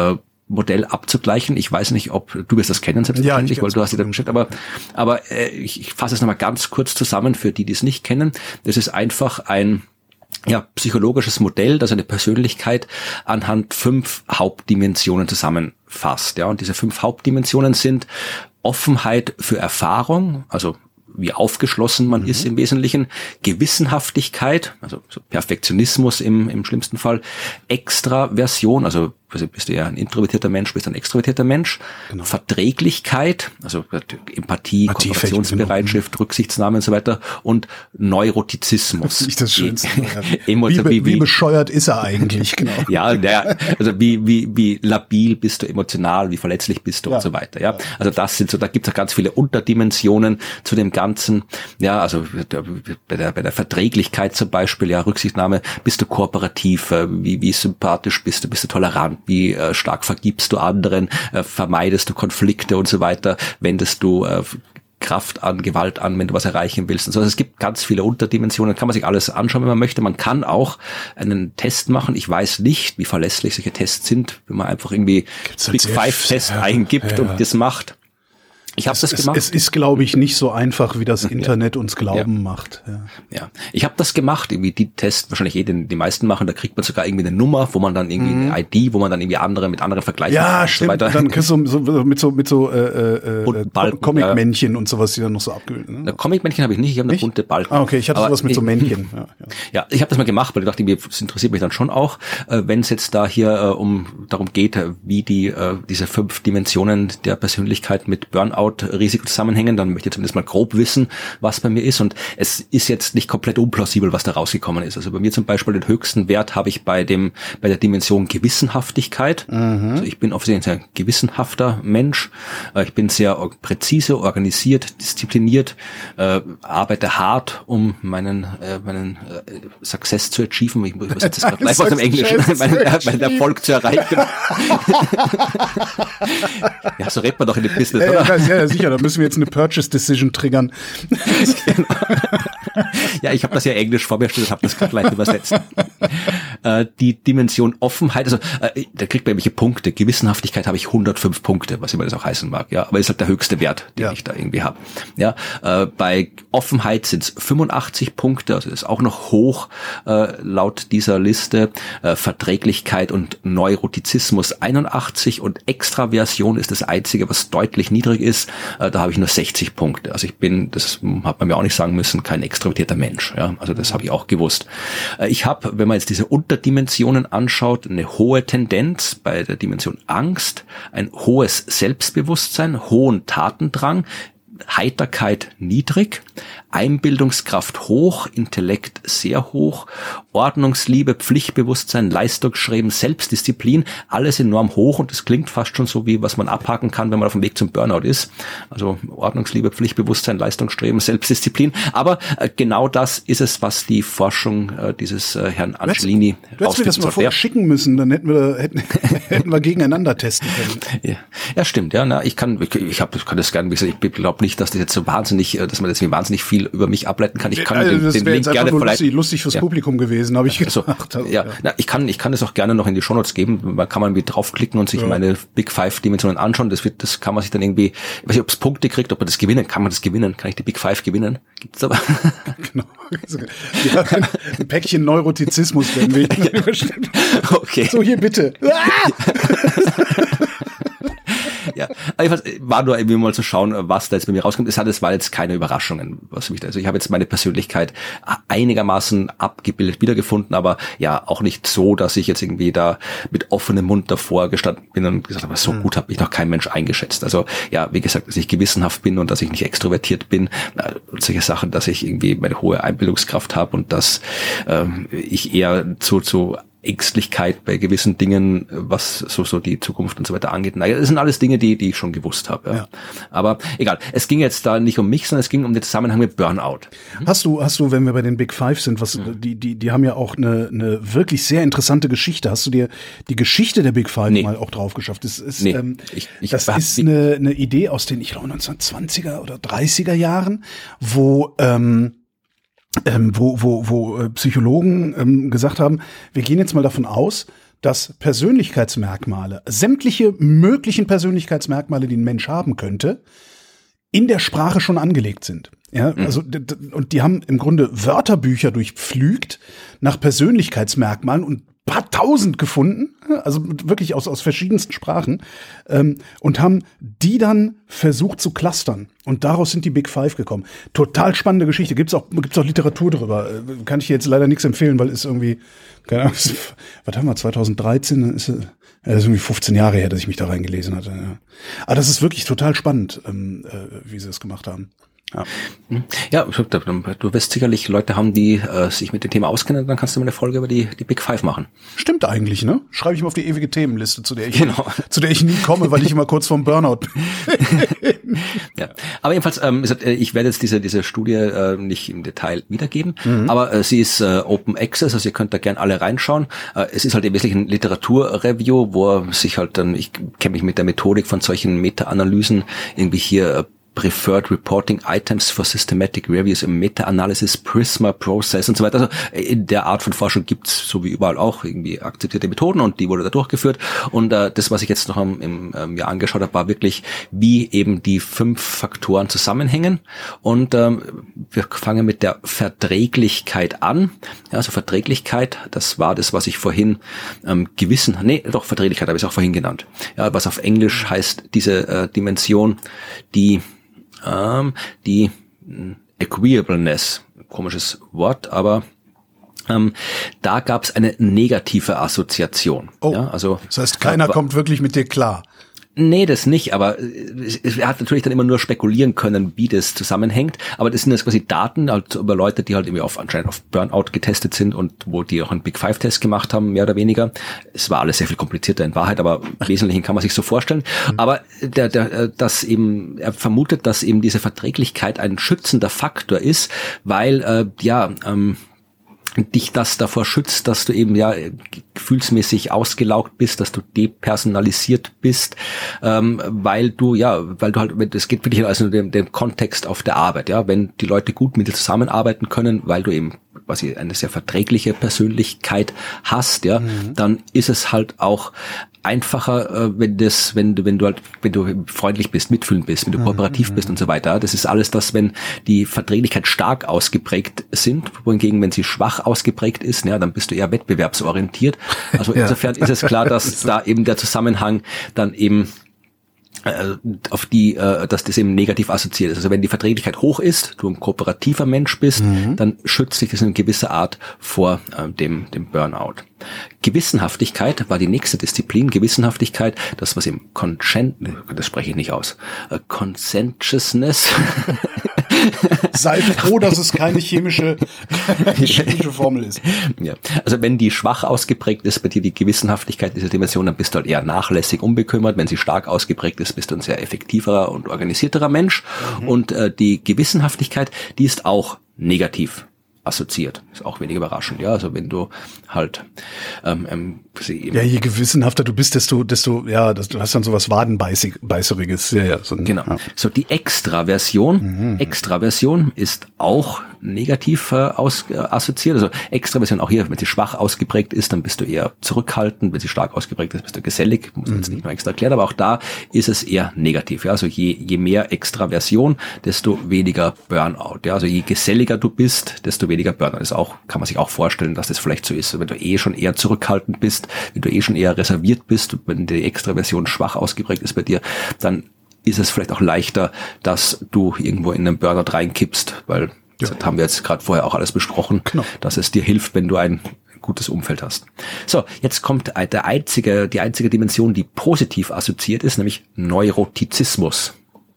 Modell abzugleichen. Ich weiß nicht, ob du wirst das kennen, selbstverständlich, ja, weil du hast dich da beschäftigt, aber, aber äh, ich, ich fasse es nochmal ganz kurz zusammen für die, die es nicht kennen. Das ist einfach ein ja, psychologisches Modell, das eine Persönlichkeit anhand fünf Hauptdimensionen zusammenfasst. Ja, und diese fünf Hauptdimensionen sind Offenheit für Erfahrung, also wie aufgeschlossen man mhm. ist im Wesentlichen, Gewissenhaftigkeit, also so Perfektionismus im, im schlimmsten Fall, Extraversion, also bist du ja ein introvertierter Mensch, bist du ein extrovertierter Mensch, genau. Verträglichkeit, also Empathie, Kooperationsbereitschaft, genau. Rücksichtsnahme und so weiter und Neurotizismus. Das ist nicht das Schönste. wie, wie, wie bescheuert ist er eigentlich, genau. Ja, ja, also wie, wie, wie labil bist du emotional, wie verletzlich bist du ja. und so weiter, ja. Also das sind so, da gibt es ja ganz viele Unterdimensionen zu dem Ganzen, ja, also bei der, bei der Verträglichkeit zum Beispiel, ja, Rücksichtnahme, bist du kooperativ, wie, wie sympathisch bist du, bist du tolerant, wie äh, stark vergibst du anderen, äh, vermeidest du Konflikte und so weiter, wendest du äh, Kraft an, Gewalt an, wenn du was erreichen willst. Und so. Also es gibt ganz viele Unterdimensionen, kann man sich alles anschauen, wenn man möchte. Man kann auch einen Test machen. Ich weiß nicht, wie verlässlich solche Tests sind, wenn man einfach irgendwie Big Five Test ja, eingibt ja. und das macht. Ich habe das gemacht. Es, es ist, glaube ich, nicht so einfach, wie das Internet ja. uns glauben ja. macht. Ja, ja. Ich habe das gemacht, irgendwie die Tests, wahrscheinlich eh den, die meisten machen, da kriegt man sogar irgendwie eine Nummer, wo man dann irgendwie mhm. eine I D, wo man dann irgendwie andere mit anderen vergleichen ja, kann. Ja, stimmt. Und so dann kriegst du so, mit so mit so äh, äh, Comic-Männchen ja. und sowas, die dann noch so abgebildet. Ne? Comic-Männchen habe ich nicht, ich habe eine bunte Balken. Ah, okay, ich hatte sowas mit ich, so Männchen. Ja, ja. ja ich habe das mal gemacht, weil ich dachte, es interessiert mich dann schon auch, äh, wenn es jetzt da hier äh, um darum geht, wie die äh, diese fünf Dimensionen der Persönlichkeit mit Burnout-Risiko zusammenhängen, dann möchte ich zumindest mal grob wissen, was bei mir ist. Und es ist jetzt nicht komplett unplausibel, was da rausgekommen ist. Also bei mir zum Beispiel den höchsten Wert habe ich bei dem bei der Dimension Gewissenhaftigkeit. Mhm. Also ich bin offensichtlich ein sehr gewissenhafter Mensch. Ich bin sehr präzise, organisiert, diszipliniert, äh, arbeite hart, um meinen äh, meinen äh, Success zu achieven. Ich muss jetzt das gleich aus dem Englischen, meinen, äh, meinen Erfolg zu erreichen. Ja, so redet man doch in dem Business, ja, oder? Ja, ja, sicher, da müssen wir jetzt eine Purchase Decision triggern. Ja, ich habe das ja Englisch vor mir stehen und habe das gerade gleich übersetzt. Äh, die Dimension Offenheit, also äh, da kriegt man irgendwelche Punkte. Gewissenhaftigkeit habe ich hundertfünf Punkte, was immer das auch heißen mag. Ja, aber ist halt der höchste Wert, den ja. ich da irgendwie habe. Ja, äh, bei Offenheit sind es fünfundachtzig Punkte, also das ist auch noch hoch äh, laut dieser Liste. Äh, Verträglichkeit und Neurotizismus einundachtzig und Extraversion ist das einzige, was deutlich niedrig ist. Äh, da habe ich nur sechzig Punkte. Also ich bin, das hat man mir auch nicht sagen müssen, kein extrovertierter Mensch. Ja, also das habe ich auch gewusst. Äh, ich habe, wenn man jetzt diese Unterdimensionen anschaut, eine hohe Tendenz bei der Dimension Angst, ein hohes Selbstbewusstsein, hohen Tatendrang, Heiterkeit niedrig, Einbildungskraft hoch, Intellekt sehr hoch, Ordnungsliebe, Pflichtbewusstsein, Leistungsstreben, Selbstdisziplin, alles enorm hoch und das klingt fast schon so wie, was man abhaken kann, wenn man auf dem Weg zum Burnout ist. Also Ordnungsliebe, Pflichtbewusstsein, Leistungsstreben, Selbstdisziplin. Aber äh, genau das ist es, was die Forschung äh, dieses äh, Herrn Angelini rausfindet. Du hättest mir das mal vorher schicken müssen, dann hätten wir, hätten, hätten wir gegeneinander testen können. Ja, ja stimmt. Ja, na, ich kann, ich, ich, hab, ich kann das gerne, ich glaube nicht, dass das jetzt so wahnsinnig, dass man jetzt wahnsinnig viel über mich ableiten kann. Ich kann also den, das den Link gerne nur lustig, lustig fürs ja. Publikum gewesen, habe ich gedacht. Also, ja, ja. Na, ich kann, ich kann das auch gerne noch in die Shownotes geben. Man kann man irgendwie draufklicken und sich ja. meine Big Five Dimensionen anschauen. Das wird, das kann man sich dann irgendwie, ich weiß nicht, ob es Punkte kriegt, ob man das gewinnen kann. Man das gewinnen? Kann ich die Big Five gewinnen? Gibt's aber. Genau. Ja, ein, ein Päckchen Neurotizismus werden wir ja. Okay. So, hier bitte. Ja, also war nur irgendwie mal zu schauen, was da jetzt bei mir rauskommt. Es hat, es war jetzt keine Überraschungen, was mich, also ich habe jetzt meine Persönlichkeit einigermaßen abgebildet wiedergefunden, aber ja auch nicht so, dass ich jetzt irgendwie da mit offenem Mund davor gestanden bin und gesagt habe, so gut hat mich noch kein Mensch eingeschätzt. Also ja, wie gesagt, dass ich gewissenhaft bin und dass ich nicht extrovertiert bin, und solche Sachen, dass ich irgendwie meine hohe Einbildungskraft habe und dass ähm, ich eher zu zu Ängstlichkeit bei gewissen Dingen, was so so die Zukunft und so weiter angeht. Naja, das sind alles Dinge, die die ich schon gewusst habe. Ja. Ja. Aber egal, es ging jetzt da nicht um mich, sondern es ging um den Zusammenhang mit Burnout. Mhm. Hast du, hast du, wenn wir bei den Big Five sind, was mhm. die die die haben ja auch eine eine wirklich sehr interessante Geschichte. Hast du dir die Geschichte der Big Five nee. mal auch drauf geschafft? Das ist nee. ähm, ich, ich das ist eine eine Idee aus den, ich glaube, neunzehnhundertzwanziger oder dreißiger Jahren, wo ähm, Ähm, wo, wo, wo äh, Psychologen ähm, gesagt haben, wir gehen jetzt mal davon aus, dass Persönlichkeitsmerkmale, sämtliche möglichen Persönlichkeitsmerkmale, die ein Mensch haben könnte, in der Sprache schon angelegt sind. Ja, also, und die haben im Grunde Wörterbücher durchpflügt nach Persönlichkeitsmerkmalen und paar tausend gefunden, also wirklich aus, aus verschiedensten Sprachen, ähm, und haben die dann versucht zu clustern. Und daraus sind die Big Five gekommen. Total spannende Geschichte. Gibt's auch, gibt's auch Literatur darüber. Kann ich dir jetzt leider nichts empfehlen, weil es irgendwie, keine Ahnung, was haben wir, zwanzig dreizehn, ist, ja, das ist irgendwie fünfzehn Jahre her, dass ich mich da reingelesen hatte. Ja. Aber das ist wirklich total spannend, ähm, äh, wie sie das gemacht haben. Ja, ja, du wirst sicherlich Leute haben, die äh, sich mit dem Thema auskennen, dann kannst du mal eine Folge über die die Big Five machen. Stimmt eigentlich, ne? Schreibe ich mal auf die ewige Themenliste, zu der ich genau. zu der ich nie komme, weil ich immer kurz vorm Burnout bin. Ja, aber jedenfalls, ähm, ich werde jetzt diese diese Studie äh, nicht im Detail wiedergeben, mhm. aber äh, sie ist äh, Open Access, also ihr könnt da gern alle reinschauen. Äh, es ist halt im Wesentlichen ein Literaturreview, wo sich halt dann, ich kenne mich mit der Methodik von solchen Meta-Analysen irgendwie hier äh, Preferred Reporting Items for Systematic Reviews im Meta-Analysis, Prisma Process und so weiter. Also in der Art von Forschung gibt's so wie überall auch irgendwie akzeptierte Methoden und die wurde da durchgeführt. Und äh, das, was ich jetzt noch im, im ähm, Jahr angeschaut habe, war wirklich, wie eben die fünf Faktoren zusammenhängen. Und ähm, wir fangen mit der Verträglichkeit an. Ja, also Verträglichkeit, das war das, was ich vorhin ähm, Gewissen, nee, doch Verträglichkeit habe ich auch vorhin genannt. Ja, was auf Englisch heißt diese äh, Dimension, die Ähm, die Agreeableness, komisches Wort, aber ähm, da gab es eine negative Assoziation. Oh, ja, also das heißt, keiner äh, kommt wirklich mit dir klar. Nee, das nicht, aber er hat natürlich dann immer nur spekulieren können, wie das zusammenhängt, aber das sind jetzt quasi Daten halt über Leute, die halt irgendwie auf, anscheinend auf Burnout getestet sind und wo die auch einen Big Five Test gemacht haben, mehr oder weniger. Es war alles sehr viel komplizierter in Wahrheit, aber im Wesentlichen kann man sich so vorstellen. Mhm. Aber der, der, das eben, er vermutet, dass eben diese Verträglichkeit ein schützender Faktor ist, weil, äh, ja, ähm, dich das davor schützt, dass du eben ja gefühlsmäßig ausgelaugt bist, dass du depersonalisiert bist, ähm, weil du ja, weil du halt, es geht wirklich also dem, dem Kontext auf der Arbeit, ja, wenn die Leute gut mit dir zusammenarbeiten können, weil du eben quasi eine sehr verträgliche Persönlichkeit hast, ja, mhm. dann ist es halt auch einfacher, äh, wenn das, wenn du, wenn du halt, wenn du freundlich bist, mitfühlend bist, wenn du kooperativ mhm. bist und so weiter. Das ist alles das, wenn die Verträglichkeit stark ausgeprägt sind, wohingegen, wenn sie schwach ausgeprägt ist, ja, dann bist du eher wettbewerbsorientiert. Also ja. Insofern ist es klar, dass da eben der Zusammenhang dann eben auf die, dass das eben negativ assoziiert ist. Also wenn die Verträglichkeit hoch ist, du ein kooperativer Mensch bist, mhm. dann schützt dich das in gewisser Art vor äh, dem, dem Burnout. Gewissenhaftigkeit war die nächste Disziplin. Gewissenhaftigkeit, das was im Consent, das spreche ich nicht aus, uh, Conscientiousness. Sei froh, dass es keine chemische, keine chemische Formel ist. Ja. Also wenn die schwach ausgeprägt ist, bei dir die Gewissenhaftigkeit dieser Dimension, dann bist du halt eher nachlässig, unbekümmert. Wenn sie stark ausgeprägt ist, bist du ein sehr effektiverer und organisierterer Mensch. Mhm. Und äh, die Gewissenhaftigkeit, die ist auch negativ assoziiert. Ist auch wenig überraschend, ja. Also wenn du halt ähm, ähm, ja, je gewissenhafter du bist, desto, desto, ja, das, du hast dann sowas Wadenbeißeriges. Ja, ja, so, genau. Ja. So die Extraversion. Mhm. Extraversion ist auch negativ äh, aus, äh, assoziiert. Also Extraversion auch hier, wenn sie schwach ausgeprägt ist, dann bist du eher zurückhaltend. Wenn sie stark ausgeprägt ist, bist du gesellig. Muss man mhm. jetzt nicht mehr extra erklären, aber auch da ist es eher negativ. Ja, also je, je mehr Extraversion, desto weniger Burnout. Ja, also je geselliger du bist, desto weniger Burnout. Das ist auch, kann man sich auch vorstellen, dass das vielleicht so ist. Wenn du eh schon eher zurückhaltend bist, wenn du eh schon eher reserviert bist, wenn die Extraversion schwach ausgeprägt ist bei dir, dann ist es vielleicht auch leichter, dass du irgendwo in einen Burnout reinkippst, weil ja. das haben wir jetzt gerade vorher auch alles besprochen, genau. dass es dir hilft, wenn du ein gutes Umfeld hast. So, jetzt kommt der einzige, die einzige Dimension, die positiv assoziiert ist, nämlich Neurotizismus.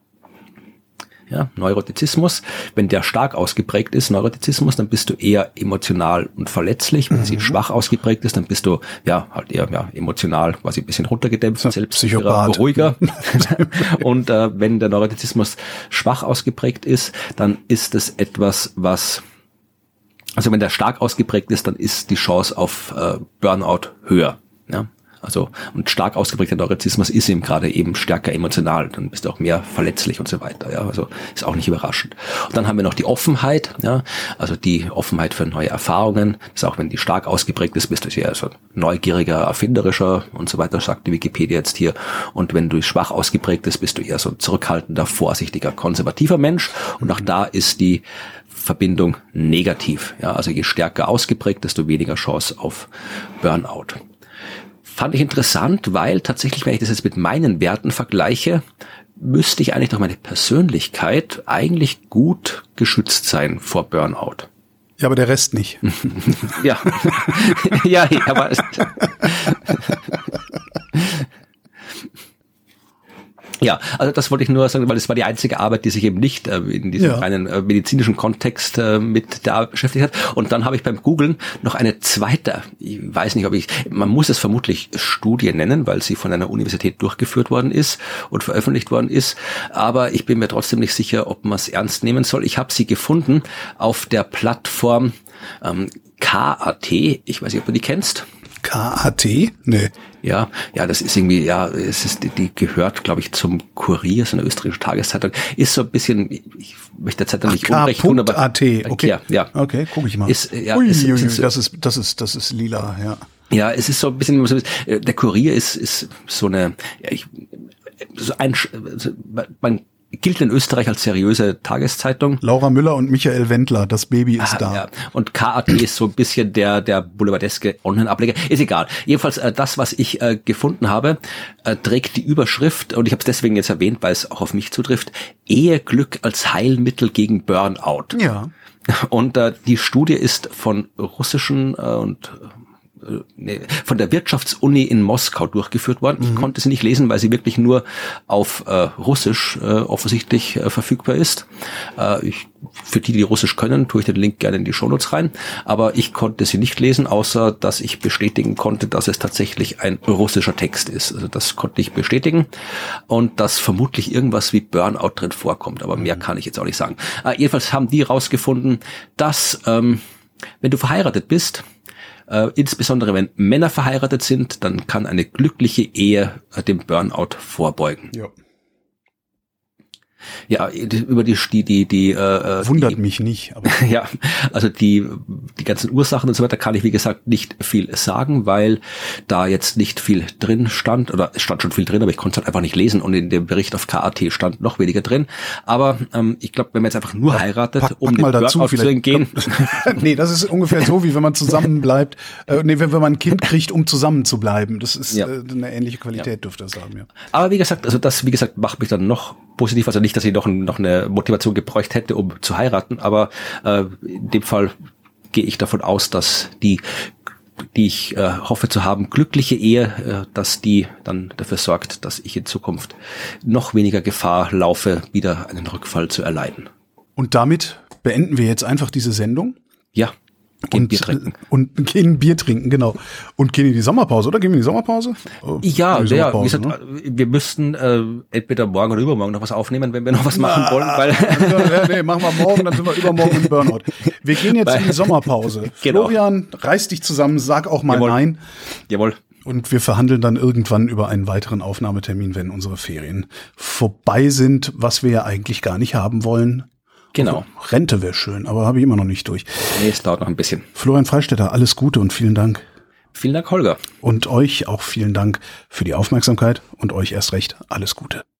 Ja, Neurotizismus, wenn der stark ausgeprägt ist, Neurotizismus, dann bist du eher emotional und verletzlich. Wenn mhm. sie schwach ausgeprägt ist, dann bist du ja halt eher ja, emotional quasi ein bisschen runtergedämpft, selbst ruhiger. Und äh, wenn der Neurotizismus schwach ausgeprägt ist, dann ist es etwas, was also wenn der stark ausgeprägt ist, dann ist die Chance auf äh, Burnout höher. Ja. Also, und stark ausgeprägter Neurotizismus ist eben gerade eben stärker emotional. Dann bist du auch mehr verletzlich und so weiter. Ja, also ist auch nicht überraschend. Und dann haben wir noch die Offenheit. Ja, also die Offenheit für neue Erfahrungen. Das ist auch, wenn die stark ausgeprägt ist, bist du eher so neugieriger, erfinderischer und so weiter, sagt die Wikipedia jetzt hier. Und wenn du schwach ausgeprägt bist, bist du eher so ein zurückhaltender, vorsichtiger, konservativer Mensch. Und auch da ist die Verbindung negativ. Ja, also je stärker ausgeprägt, desto weniger Chance auf Burnout. Fand ich interessant, weil tatsächlich, wenn ich das jetzt mit meinen Werten vergleiche, müsste ich eigentlich durch meine Persönlichkeit eigentlich gut geschützt sein vor Burnout. Ja, aber der Rest nicht. ja. ja, ja, aber ja, also das wollte ich nur sagen, weil es war die einzige Arbeit, die sich eben nicht äh, in diesem ja. reinen äh, medizinischen Kontext äh, mit der Arbeit beschäftigt hat. Und dann habe ich beim Googlen noch eine zweite, ich weiß nicht, ob ich, man muss es vermutlich Studie nennen, weil sie von einer Universität durchgeführt worden ist und veröffentlicht worden ist. Aber ich bin mir trotzdem nicht sicher, ob man es ernst nehmen soll. Ich habe sie gefunden auf der Plattform ähm, K A T. Ich weiß nicht, ob du die kennst. K A T? Nee. Ja, ja, das ist irgendwie, ja, es ist, die, die gehört, glaube ich, zum Kurier, so eine österreichische Tageszeitung. Ist so ein bisschen, ich möchte der Zeitung nicht unrecht tun, aber A T, okay. Ja, ja. Okay, guck ich mal. Ist, ja, ui, ist, ui, ist, das ist, das ist, das ist lila, ja. Ja, es ist so ein bisschen, der Kurier ist, ist so eine, ja, ich, so ein, man gilt in Österreich als seriöse Tageszeitung. Laura Müller und Michael Wendler, das Baby ist ah, da. Ja. Und K A T ist so ein bisschen der der boulevardeske Online-Ableger. Ist egal. Jedenfalls äh, das, was ich äh, gefunden habe, äh, trägt die Überschrift, und ich habe es deswegen jetzt erwähnt, weil es auch auf mich zutrifft, Eheglück als Heilmittel gegen Burnout. Ja. Und äh, die Studie ist von russischen äh, und Nee, von der Wirtschaftsuni in Moskau durchgeführt worden. Ich mhm. konnte sie nicht lesen, weil sie wirklich nur auf äh, Russisch äh, offensichtlich äh, verfügbar ist. Äh, ich, für die, die Russisch können, tue ich den Link gerne in die Shownotes rein. Aber ich konnte sie nicht lesen, außer dass ich bestätigen konnte, dass es tatsächlich ein russischer Text ist. Also das konnte ich bestätigen. Und dass vermutlich irgendwas wie Burnout drin vorkommt. Aber mehr kann ich jetzt auch nicht sagen. Äh, jedenfalls haben die rausgefunden, dass ähm, wenn du verheiratet bist, Uh, insbesondere wenn Männer verheiratet sind, dann kann eine glückliche Ehe uh, dem Burnout vorbeugen. Ja. Ja, über die die die die äh, wundert die, mich nicht, aber ja, also die die ganzen Ursachen und so weiter kann ich wie gesagt nicht viel sagen, weil da jetzt nicht viel drin stand, oder es stand schon viel drin, aber ich konnte es halt einfach nicht lesen, und in dem Bericht auf K A T stand noch weniger drin. Aber ähm, ich glaube, wenn man jetzt einfach nur heiratet, pack, pack um den dazu, Burnout zu entgehen. Nee, das ist ungefähr so, wie wenn man zusammen bleibt. Äh, nee, wenn, wenn man ein Kind kriegt, um zusammen zu bleiben. Das ist ja. äh, eine ähnliche Qualität, ja. dürfte das haben, ja. Aber wie gesagt, also das, wie gesagt, macht mich dann noch positiv, also nicht, dass ich noch, noch eine Motivation gebräucht hätte, um zu heiraten, aber äh, in dem Fall gehe ich davon aus, dass die, die ich äh, hoffe zu haben, glückliche Ehe, äh, dass die dann dafür sorgt, dass ich in Zukunft noch weniger Gefahr laufe, wieder einen Rückfall zu erleiden. Und damit beenden wir jetzt einfach diese Sendung. Ja. Gehen und, Bier trinken. Und gehen Bier trinken, genau. Und gehen in die Sommerpause, oder? Gehen wir in die Sommerpause? Ja, die ja, Sommerpause, wie gesagt, ne? wir müssten äh, entweder morgen oder übermorgen noch was aufnehmen, wenn wir noch was machen wollen. Weil ja, nee, machen wir morgen, dann sind wir übermorgen im Burnout. Wir gehen jetzt in die Sommerpause. Genau. Florian, reiß dich zusammen, sag auch mal Jawohl. Nein. Jawohl. Und wir verhandeln dann irgendwann über einen weiteren Aufnahmetermin, wenn unsere Ferien vorbei sind, was wir ja eigentlich gar nicht haben wollen. Genau. Also, Rente wäre schön, aber habe ich immer noch nicht durch. Nee, es dauert noch ein bisschen. Florian Freistetter, alles Gute und vielen Dank. Vielen Dank, Holger. Und euch auch vielen Dank für die Aufmerksamkeit und euch erst recht alles Gute.